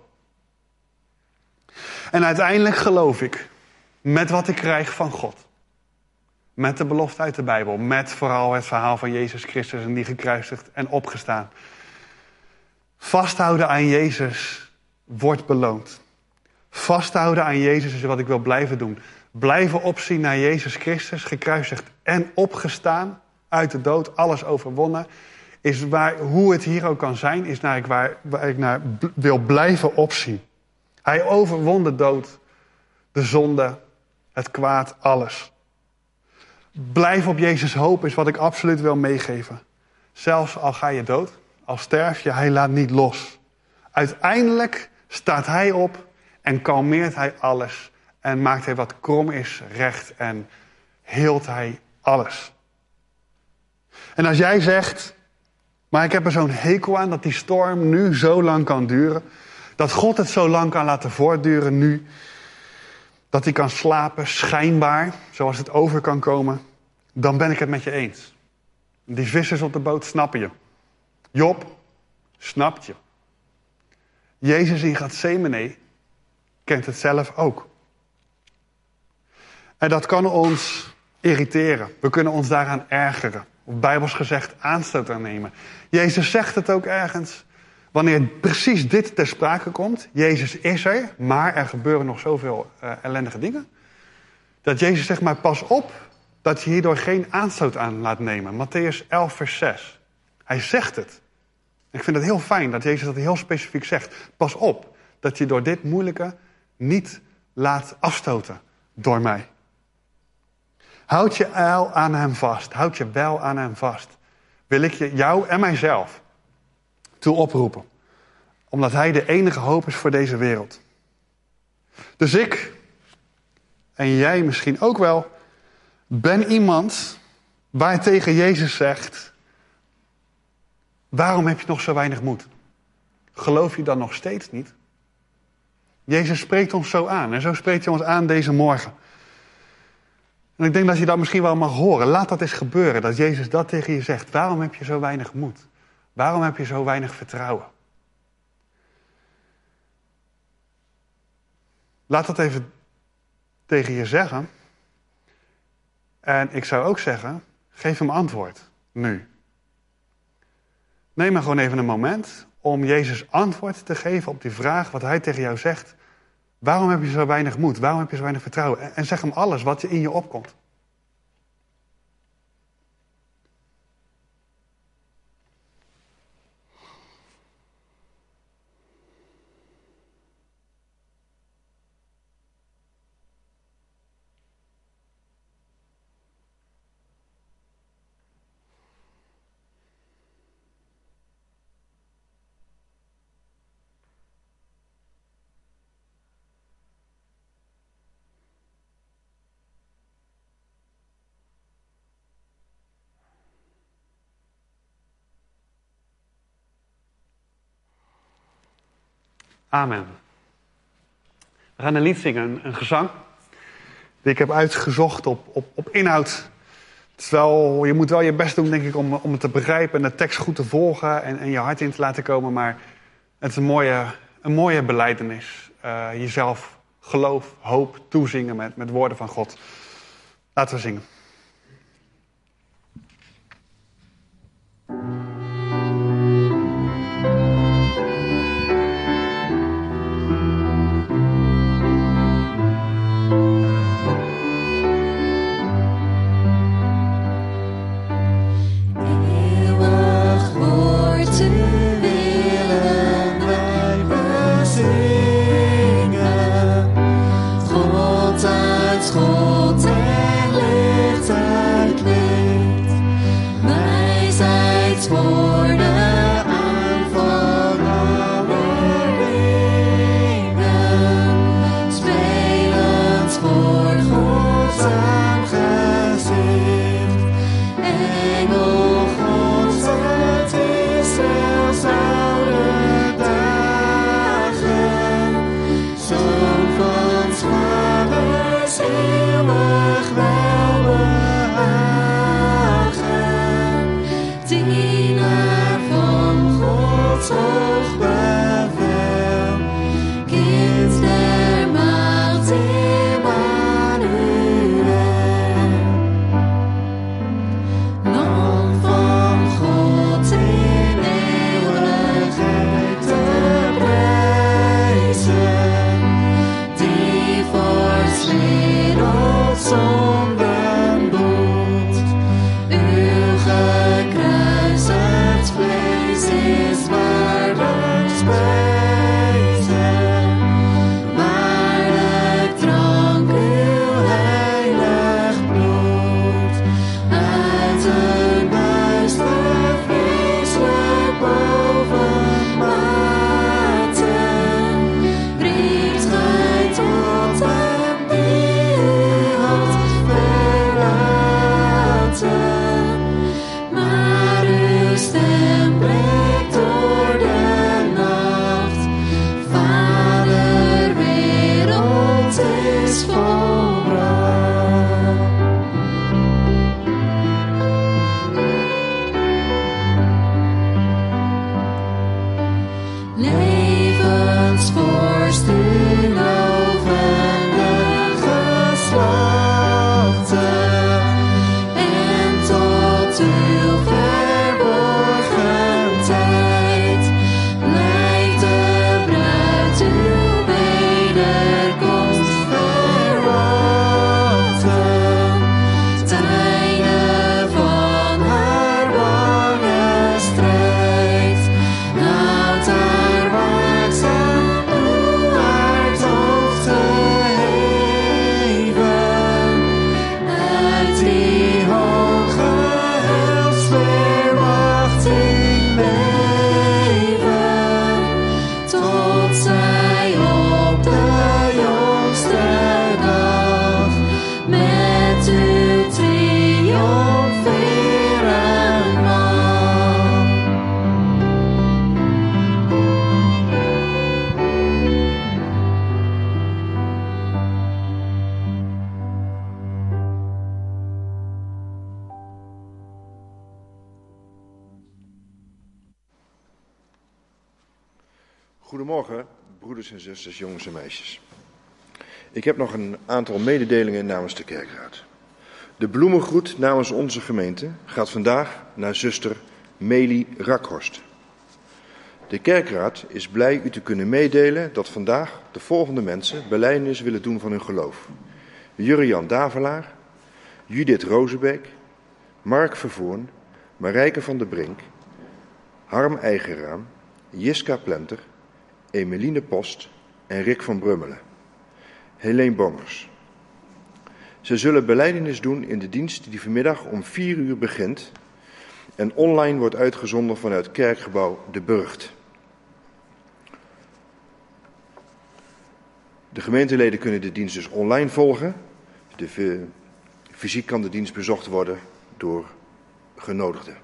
En uiteindelijk geloof ik, met wat ik krijg van God. Met de belofte uit de Bijbel. Met vooral het verhaal van Jezus Christus en die gekruisigd en opgestaan. Vasthouden aan Jezus wordt beloond. Vasthouden aan Jezus is wat ik wil blijven doen. Blijven opzien naar Jezus Christus, gekruisigd en opgestaan. Uit de dood, alles overwonnen. Is waar, hoe het hier ook kan zijn, is naar ik waar, waar ik naar wil blijven opzien. Hij overwon de dood, de zonde, het kwaad, alles. Blijf op Jezus hoop is wat ik absoluut wil meegeven. Zelfs al ga je dood, al sterf je, hij laat niet los. Uiteindelijk staat hij op en kalmeert hij alles. En maakt hij wat krom is recht en heelt hij alles. En als jij zegt, maar ik heb er zo'n hekel aan dat die storm nu zo lang kan duren. Dat God het zo lang kan laten voortduren nu. Dat hij kan slapen, schijnbaar, zoals het over kan komen. Dan ben ik het met je eens. Die vissers op de boot snappen je. Job snapt je. Jezus in Getsemane kent het zelf ook. En dat kan ons irriteren. We kunnen ons daaraan ergeren. Of bijbels gezegd aanstoot aan nemen. Jezus zegt het ook ergens. wanneer precies dit ter sprake komt, Jezus is er, maar er gebeuren nog zoveel uh, ellendige dingen, dat Jezus zegt maar pas op dat je hierdoor geen aanstoot aan laat nemen. Mattheüs elf vers zes. Hij zegt het. Ik vind het heel fijn dat Jezus dat heel specifiek zegt. Pas op dat je door dit moeilijke niet laat afstoten door mij. Houd je wel aan hem vast. Houd je wel aan hem vast. Wil ik je, jou en mijzelf toe oproepen. Omdat hij de enige hoop is voor deze wereld. Dus ik, en jij misschien ook wel, ben iemand waar tegen Jezus zegt: waarom heb je nog zo weinig moed? Geloof je dan nog steeds niet? Jezus spreekt ons zo aan. En zo spreekt hij ons aan deze morgen. En ik denk dat je dat misschien wel mag horen. Laat dat eens gebeuren. Dat Jezus dat tegen je zegt. Waarom heb je zo weinig moed? Waarom heb je zo weinig vertrouwen? Laat dat even tegen je zeggen. En ik zou ook zeggen, geef hem antwoord. Nu. Neem maar gewoon even een moment om Jezus antwoord te geven op die vraag wat hij tegen jou zegt. Waarom heb je zo weinig moed? Waarom heb je zo weinig vertrouwen? En zeg hem alles wat in je opkomt. Amen. We gaan een lied zingen, een, een gezang. Die ik heb uitgezocht op, op, op inhoud. Terwijl je moet wel je best doen, denk ik, om, om het te begrijpen en de tekst goed te volgen en, en je hart in te laten komen. Maar het is een mooie, een mooie belijdenis. Uh, jezelf geloof, hoop toezingen met, met woorden van God. Laten we zingen. God en licht uit licht. Wij zijn het voor de aanvang aller dingen. Spelend voor Gods aangezicht. Engel Gods uit Israëls oude dagen. Zoon van vaders eeuwig welbehagen. Dienaar van Gods hoog bevel. Kind der maagd Emmanuel. Lam van Goedemorgen, broeders en zusters, jongens en meisjes. Ik heb nog een aantal mededelingen namens de kerkraad. De bloemengroet namens onze gemeente gaat vandaag naar zuster Meli Rakhorst. De kerkraad is blij u te kunnen meedelen dat vandaag de volgende mensen belijdenis willen doen van hun geloof. Jurian Davelaar, Judith Rozenbeek, Mark Vervoorn, Marijke van der Brink, Harm Eigeraam, Jiska Plenter, Emeline Post en Rick van Brummelen. Helene Bongers. Ze zullen belijdenis doen in de dienst die vanmiddag om vier uur begint en online wordt uitgezonden vanuit kerkgebouw De Burgt. De gemeenteleden kunnen de dienst dus online volgen. De, fysiek kan de dienst bezocht worden door genodigden.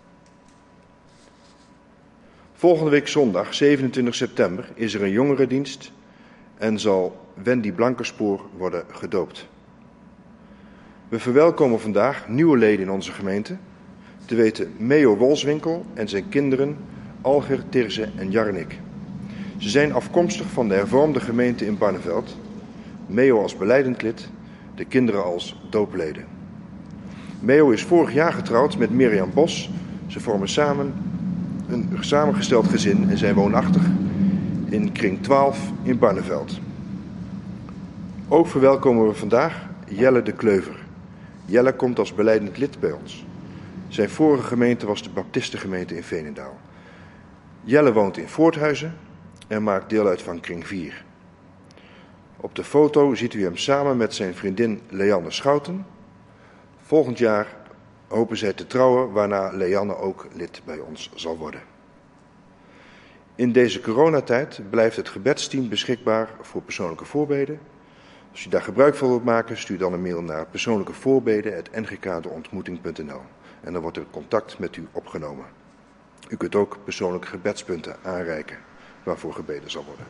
Volgende week zondag, zevenentwintig september, is er een jongerendienst en zal Wendy Blankenspoor worden gedoopt. We verwelkomen vandaag nieuwe leden in onze gemeente, te weten Meo Wolswinkel en zijn kinderen Alger, Tirze en Jarnik. Ze zijn afkomstig van de hervormde gemeente in Barneveld, Meo als belijdend lid, de kinderen als doopleden. Meo is vorig jaar getrouwd met Mirjam Bos. Ze vormen samen een samengesteld gezin en zijn woonachtig in kring twaalf in Barneveld. Ook verwelkomen we vandaag Jelle de Kleuver. Jelle komt als belijdend lid bij ons. Zijn vorige gemeente was de Baptistengemeente in Veenendaal. Jelle woont in Voorthuizen en maakt deel uit van kring vier. Op de foto ziet u hem samen met zijn vriendin Leanne Schouten. Volgend jaar hopen zij te trouwen, waarna Leanne ook lid bij ons zal worden. In deze coronatijd blijft het gebedsteam beschikbaar voor persoonlijke voorbeden. Als u daar gebruik van wilt maken, stuur dan een mail naar persoonlijke voorbeden apenstaartje n g k de ontmoeting punt n l en dan wordt er contact met u opgenomen. U kunt ook persoonlijke gebedspunten aanreiken waarvoor gebeden zal worden.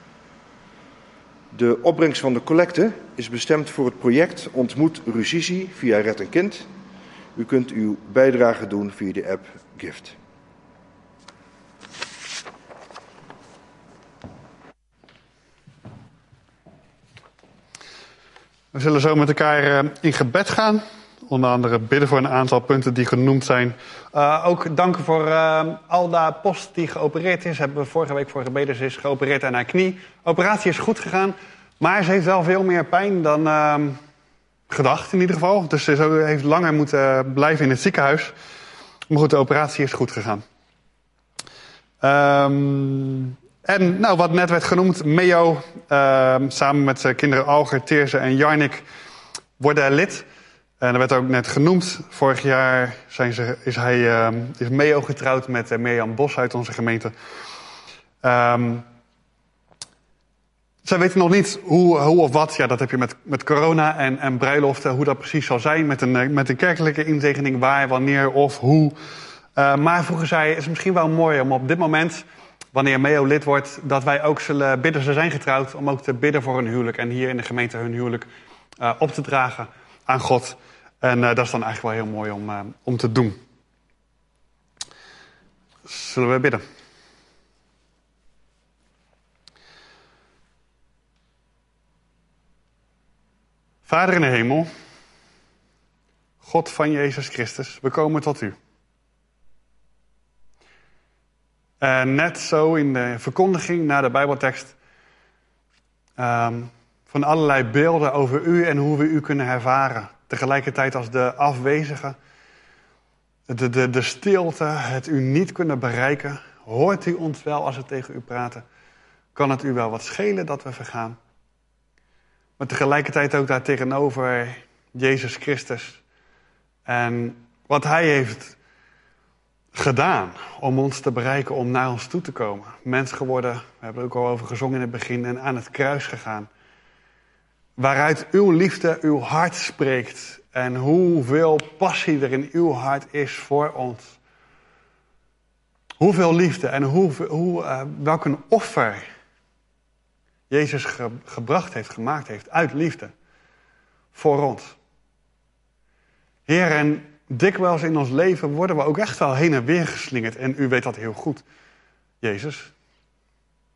De opbrengst van de collecte is bestemd voor het project Ontmoet Ruzizi via Red een Kind. U kunt uw bijdrage doen via de app Gift. We zullen zo met elkaar in gebed gaan. Onder andere bidden voor een aantal punten die genoemd zijn. Uh, ook danken voor uh, Alda Post die geopereerd is. Hebben we vorige week voor gebeden. Ze is geopereerd aan haar knie. De operatie is goed gegaan. Maar ze heeft wel veel meer pijn dan uh, gedacht in ieder geval. Dus ze heeft langer moeten blijven in het ziekenhuis. Maar goed, de operatie is goed gegaan. Um, en nou, wat net werd genoemd, Meo, uh, samen met zijn kinderen Alger, Tirze en Jarnik, worden lid. En er werd ook net genoemd, vorig jaar zijn ze, is, hij, uh, is Meo getrouwd met uh, Mirjam Bos uit onze gemeente. Um, zij weten nog niet hoe, hoe of wat, ja, dat heb je met, met corona en, en bruiloften, hoe dat precies zal zijn. Met een, met een kerkelijke inzegening, waar, wanneer of hoe. Uh, maar vroegen zij, is het misschien wel mooi om op dit moment, wanneer Meo lid wordt, dat wij ook zullen bidden, ze zijn getrouwd, om ook te bidden voor hun huwelijk. En hier in de gemeente hun huwelijk uh, op te dragen aan God. En uh, dat is dan eigenlijk wel heel mooi om, uh, om te doen. Zullen we bidden? Vader in de hemel, God van Jezus Christus, we komen tot u. En net zo in de verkondiging naar de Bijbeltekst um, van allerlei beelden over u en hoe we u kunnen ervaren. Tegelijkertijd als de afwezige, de, de, de stilte, het u niet kunnen bereiken. Hoort u ons wel als we tegen u praten? Kan het u wel wat schelen dat we vergaan? Maar tegelijkertijd ook daar tegenover Jezus Christus. En wat hij heeft gedaan om ons te bereiken, om naar ons toe te komen. Mens geworden, we hebben er ook al over gezongen in het begin, en aan het kruis gegaan. Waaruit uw liefde, uw hart spreekt. En hoeveel passie er in uw hart is voor ons. Hoeveel liefde en hoe, hoe, uh, welk een offer Jezus ge, gebracht heeft, gemaakt heeft, uit liefde. Voor ons. Heer, en dikwijls in ons leven worden we ook echt wel heen en weer geslingerd. En u weet dat heel goed, Jezus.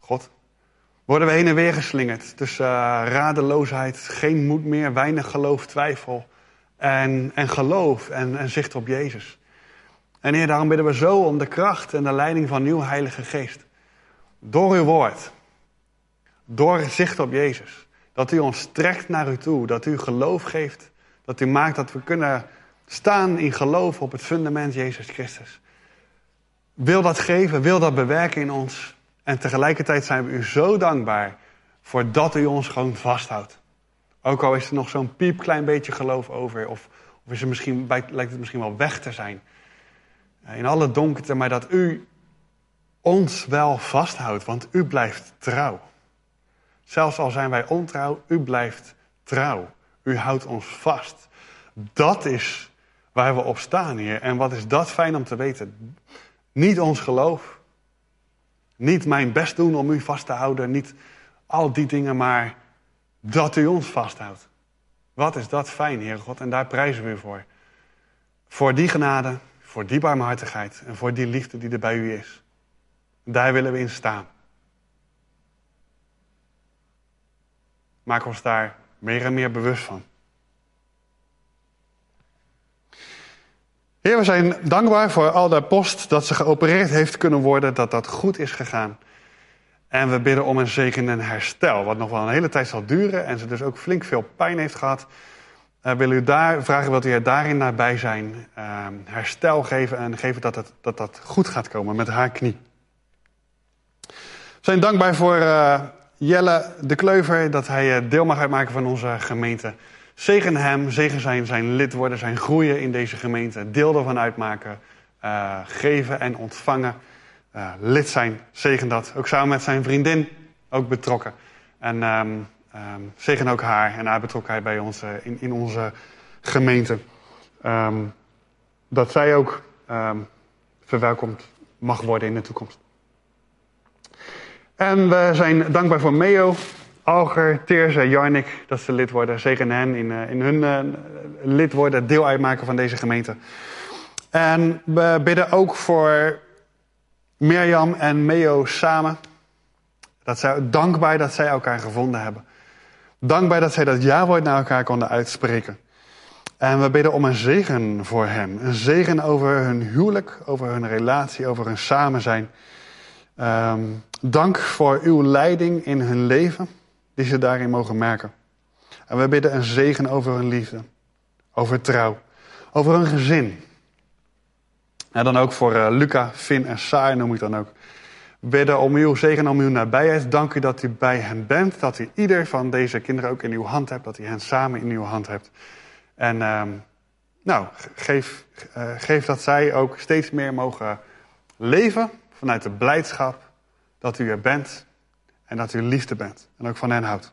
God? Worden we heen en weer geslingerd tussen uh, radeloosheid, geen moed meer, weinig geloof, twijfel en, en geloof en, en zicht op Jezus. En Heer, daarom bidden we zo om de kracht en de leiding van uw Heilige Geest. Door uw woord, door zicht op Jezus. Dat u ons trekt naar u toe, dat u geloof geeft, dat u maakt dat we kunnen staan in geloof op het fundament Jezus Christus. Wil dat geven, wil dat bewerken in ons. En tegelijkertijd zijn we u zo dankbaar voor dat u ons gewoon vasthoudt. Ook al is er nog zo'n piepklein beetje geloof over. Of, of is er misschien, lijkt het misschien wel weg te zijn. In alle donkerte, maar dat u ons wel vasthoudt. Want u blijft trouw. Zelfs al zijn wij ontrouw, u blijft trouw. U houdt ons vast. Dat is waar we op staan, Heer. En wat is dat fijn om te weten. Niet ons geloof. Niet mijn best doen om u vast te houden. Niet al die dingen, maar dat u ons vasthoudt. Wat is dat fijn, Heer God. En daar prijzen we u voor. Voor die genade, voor die barmhartigheid en voor die liefde die er bij u is. Daar willen we in staan. Maak ons daar meer en meer bewust van. Heer, we zijn dankbaar voor al de post dat ze geopereerd heeft kunnen worden, dat dat goed is gegaan. En we bidden om een zegen en herstel, wat nog wel een hele tijd zal duren en ze dus ook flink veel pijn heeft gehad. Uh, willen u daar vragen, wilt u er daarin nabij zijn, uh, herstel geven en geven dat, het, dat dat goed gaat komen met haar knie. We zijn dankbaar voor uh, Jelle de Kleuver, dat hij uh, deel mag uitmaken van onze gemeente. Zegen hem, zegen zijn, zijn lid worden, zijn groeien in deze gemeente. Deel ervan uitmaken, uh, geven en ontvangen. Uh, lid zijn, zegen dat. Ook samen met zijn vriendin, ook betrokken. En um, um, zegen ook haar en haar betrokkenheid bij ons uh, in, in onze gemeente. Um, dat zij ook um, verwelkomd mag worden in de toekomst. En we zijn dankbaar voor Meo, Alger, Teerse, Jarnik, dat ze lid worden. Zegen hen in, uh, in hun uh, lid worden, deel uitmaken van deze gemeente. En we bidden ook voor Mirjam en Meo samen. Dat zij, dankbaar dat zij elkaar gevonden hebben. Dankbaar dat zij dat ja-woord naar elkaar konden uitspreken. En we bidden om een zegen voor hen. Een zegen over hun huwelijk, over hun relatie, over hun samen zijn. Um, dank voor uw leiding in hun leven, die ze daarin mogen merken. En we bidden een zegen over hun liefde, over trouw, over hun gezin. En dan ook voor uh, Luca, Finn en Saar noem ik dan ook. We bidden om uw zegen, om uw nabijheid. Dank u dat u bij hen bent, dat u ieder van deze kinderen ook in uw hand hebt, dat u hen samen in uw hand hebt. En um, nou, geef, uh, geef dat zij ook steeds meer mogen leven vanuit de blijdschap dat u er bent en dat u liefde bent en ook van hen houdt.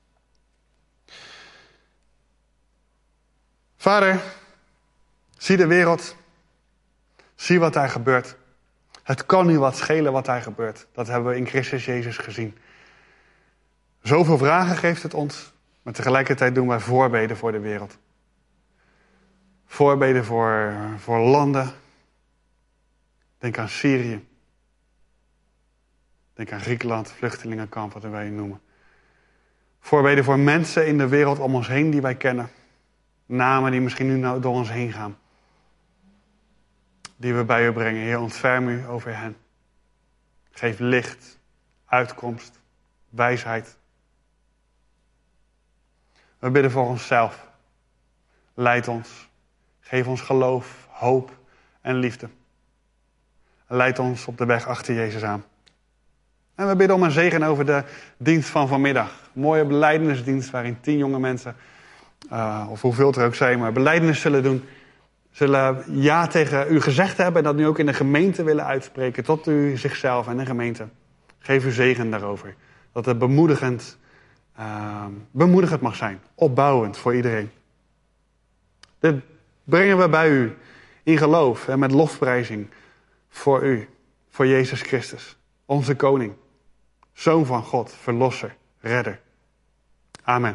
Vader, zie de wereld, zie wat daar gebeurt. Het kan u wat schelen wat daar gebeurt. Dat hebben we in Christus Jezus gezien. Zoveel vragen geeft het ons, maar tegelijkertijd doen wij voorbeden voor de wereld. Voorbeden voor, voor landen. Denk aan Syrië. Denk aan Griekenland, vluchtelingenkamp, wat wij noemen. Voorbeden voor mensen in de wereld om ons heen die wij kennen. Namen die misschien nu nou door ons heen gaan. Die we bij u brengen. Heer, ontferm u over hen. Geef licht, uitkomst, wijsheid. We bidden voor onszelf. Leid ons. Geef ons geloof, hoop en liefde. Leid ons op de weg achter Jezus aan. En we bidden om een zegen over de dienst van vanmiddag. Een mooie belijdenisdienst waarin tien jonge mensen, uh, of hoeveel het er ook zijn, maar belijdenis zullen doen. Zullen ja tegen u gezegd hebben en dat nu ook in de gemeente willen uitspreken. Tot u zichzelf en de gemeente. Geef u zegen daarover. Dat het bemoedigend, uh, bemoedigend mag zijn. Opbouwend voor iedereen. Dit brengen we bij u in geloof en met lofprijzing voor u. Voor Jezus Christus. Onze koning. Zoon van God. Verlosser. Redder. Amen.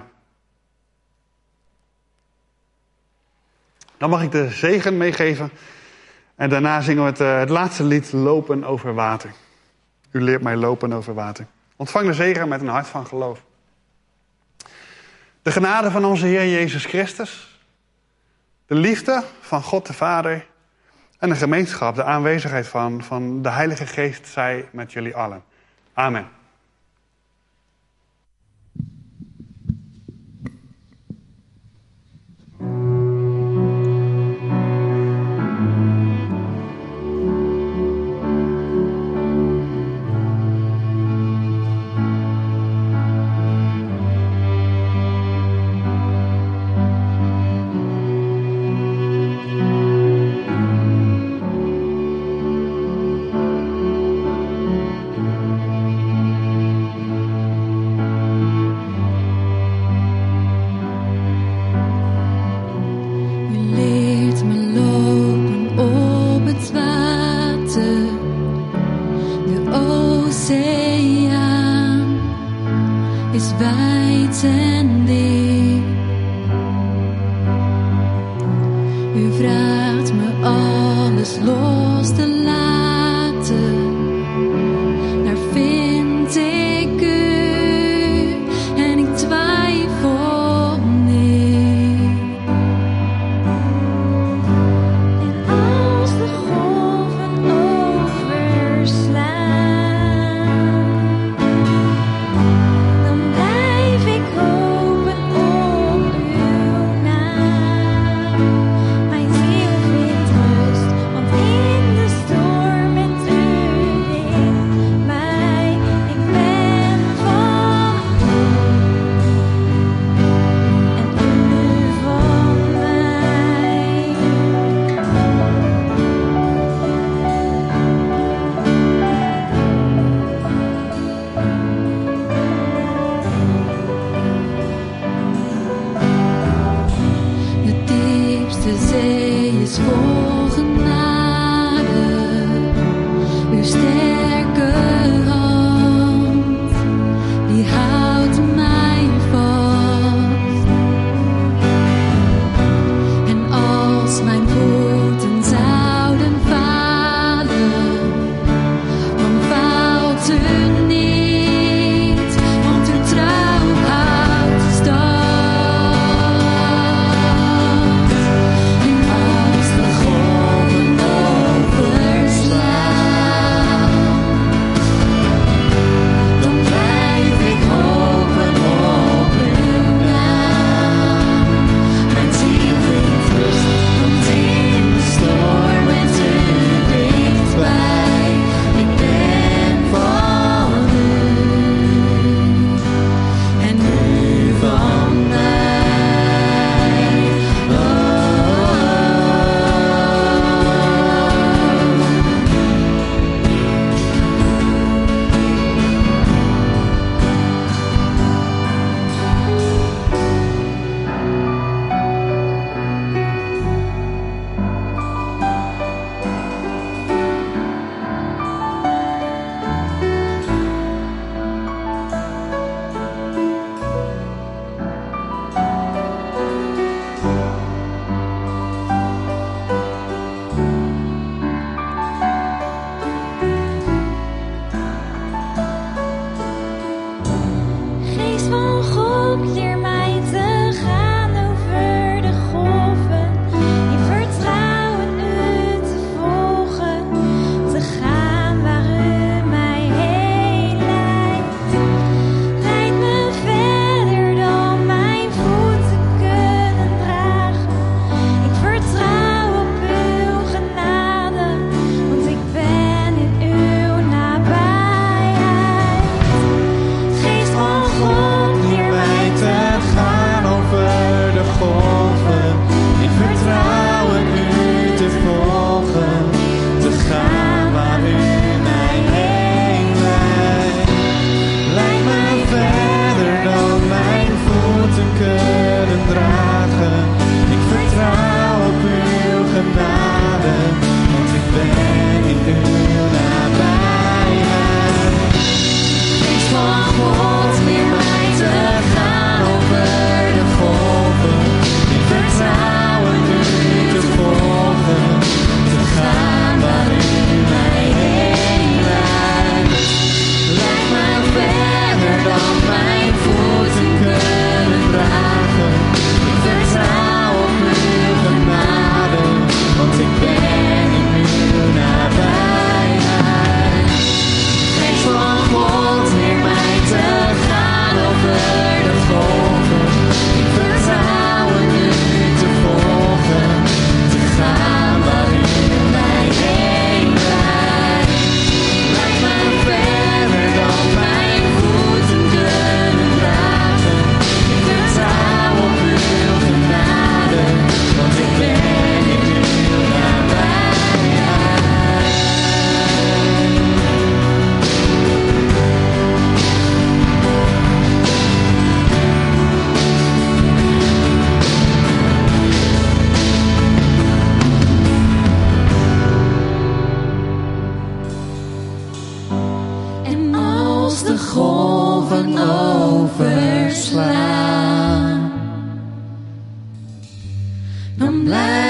Dan mag ik de zegen meegeven. En daarna zingen we het, uh, het laatste lied Lopen over water. U leert mij lopen over water. Ontvang de zegen met een hart van geloof. De genade van onze Heer Jezus Christus, de liefde van God de Vader en de gemeenschap, de aanwezigheid van, van de Heilige Geest zij met jullie allen. Amen.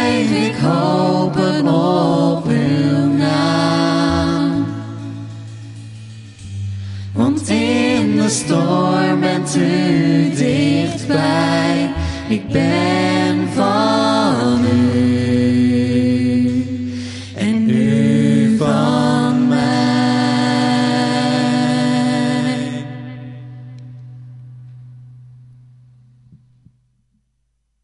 blijf ik hopen op uw naam. Want in de storm bent u dichtbij. Ik ben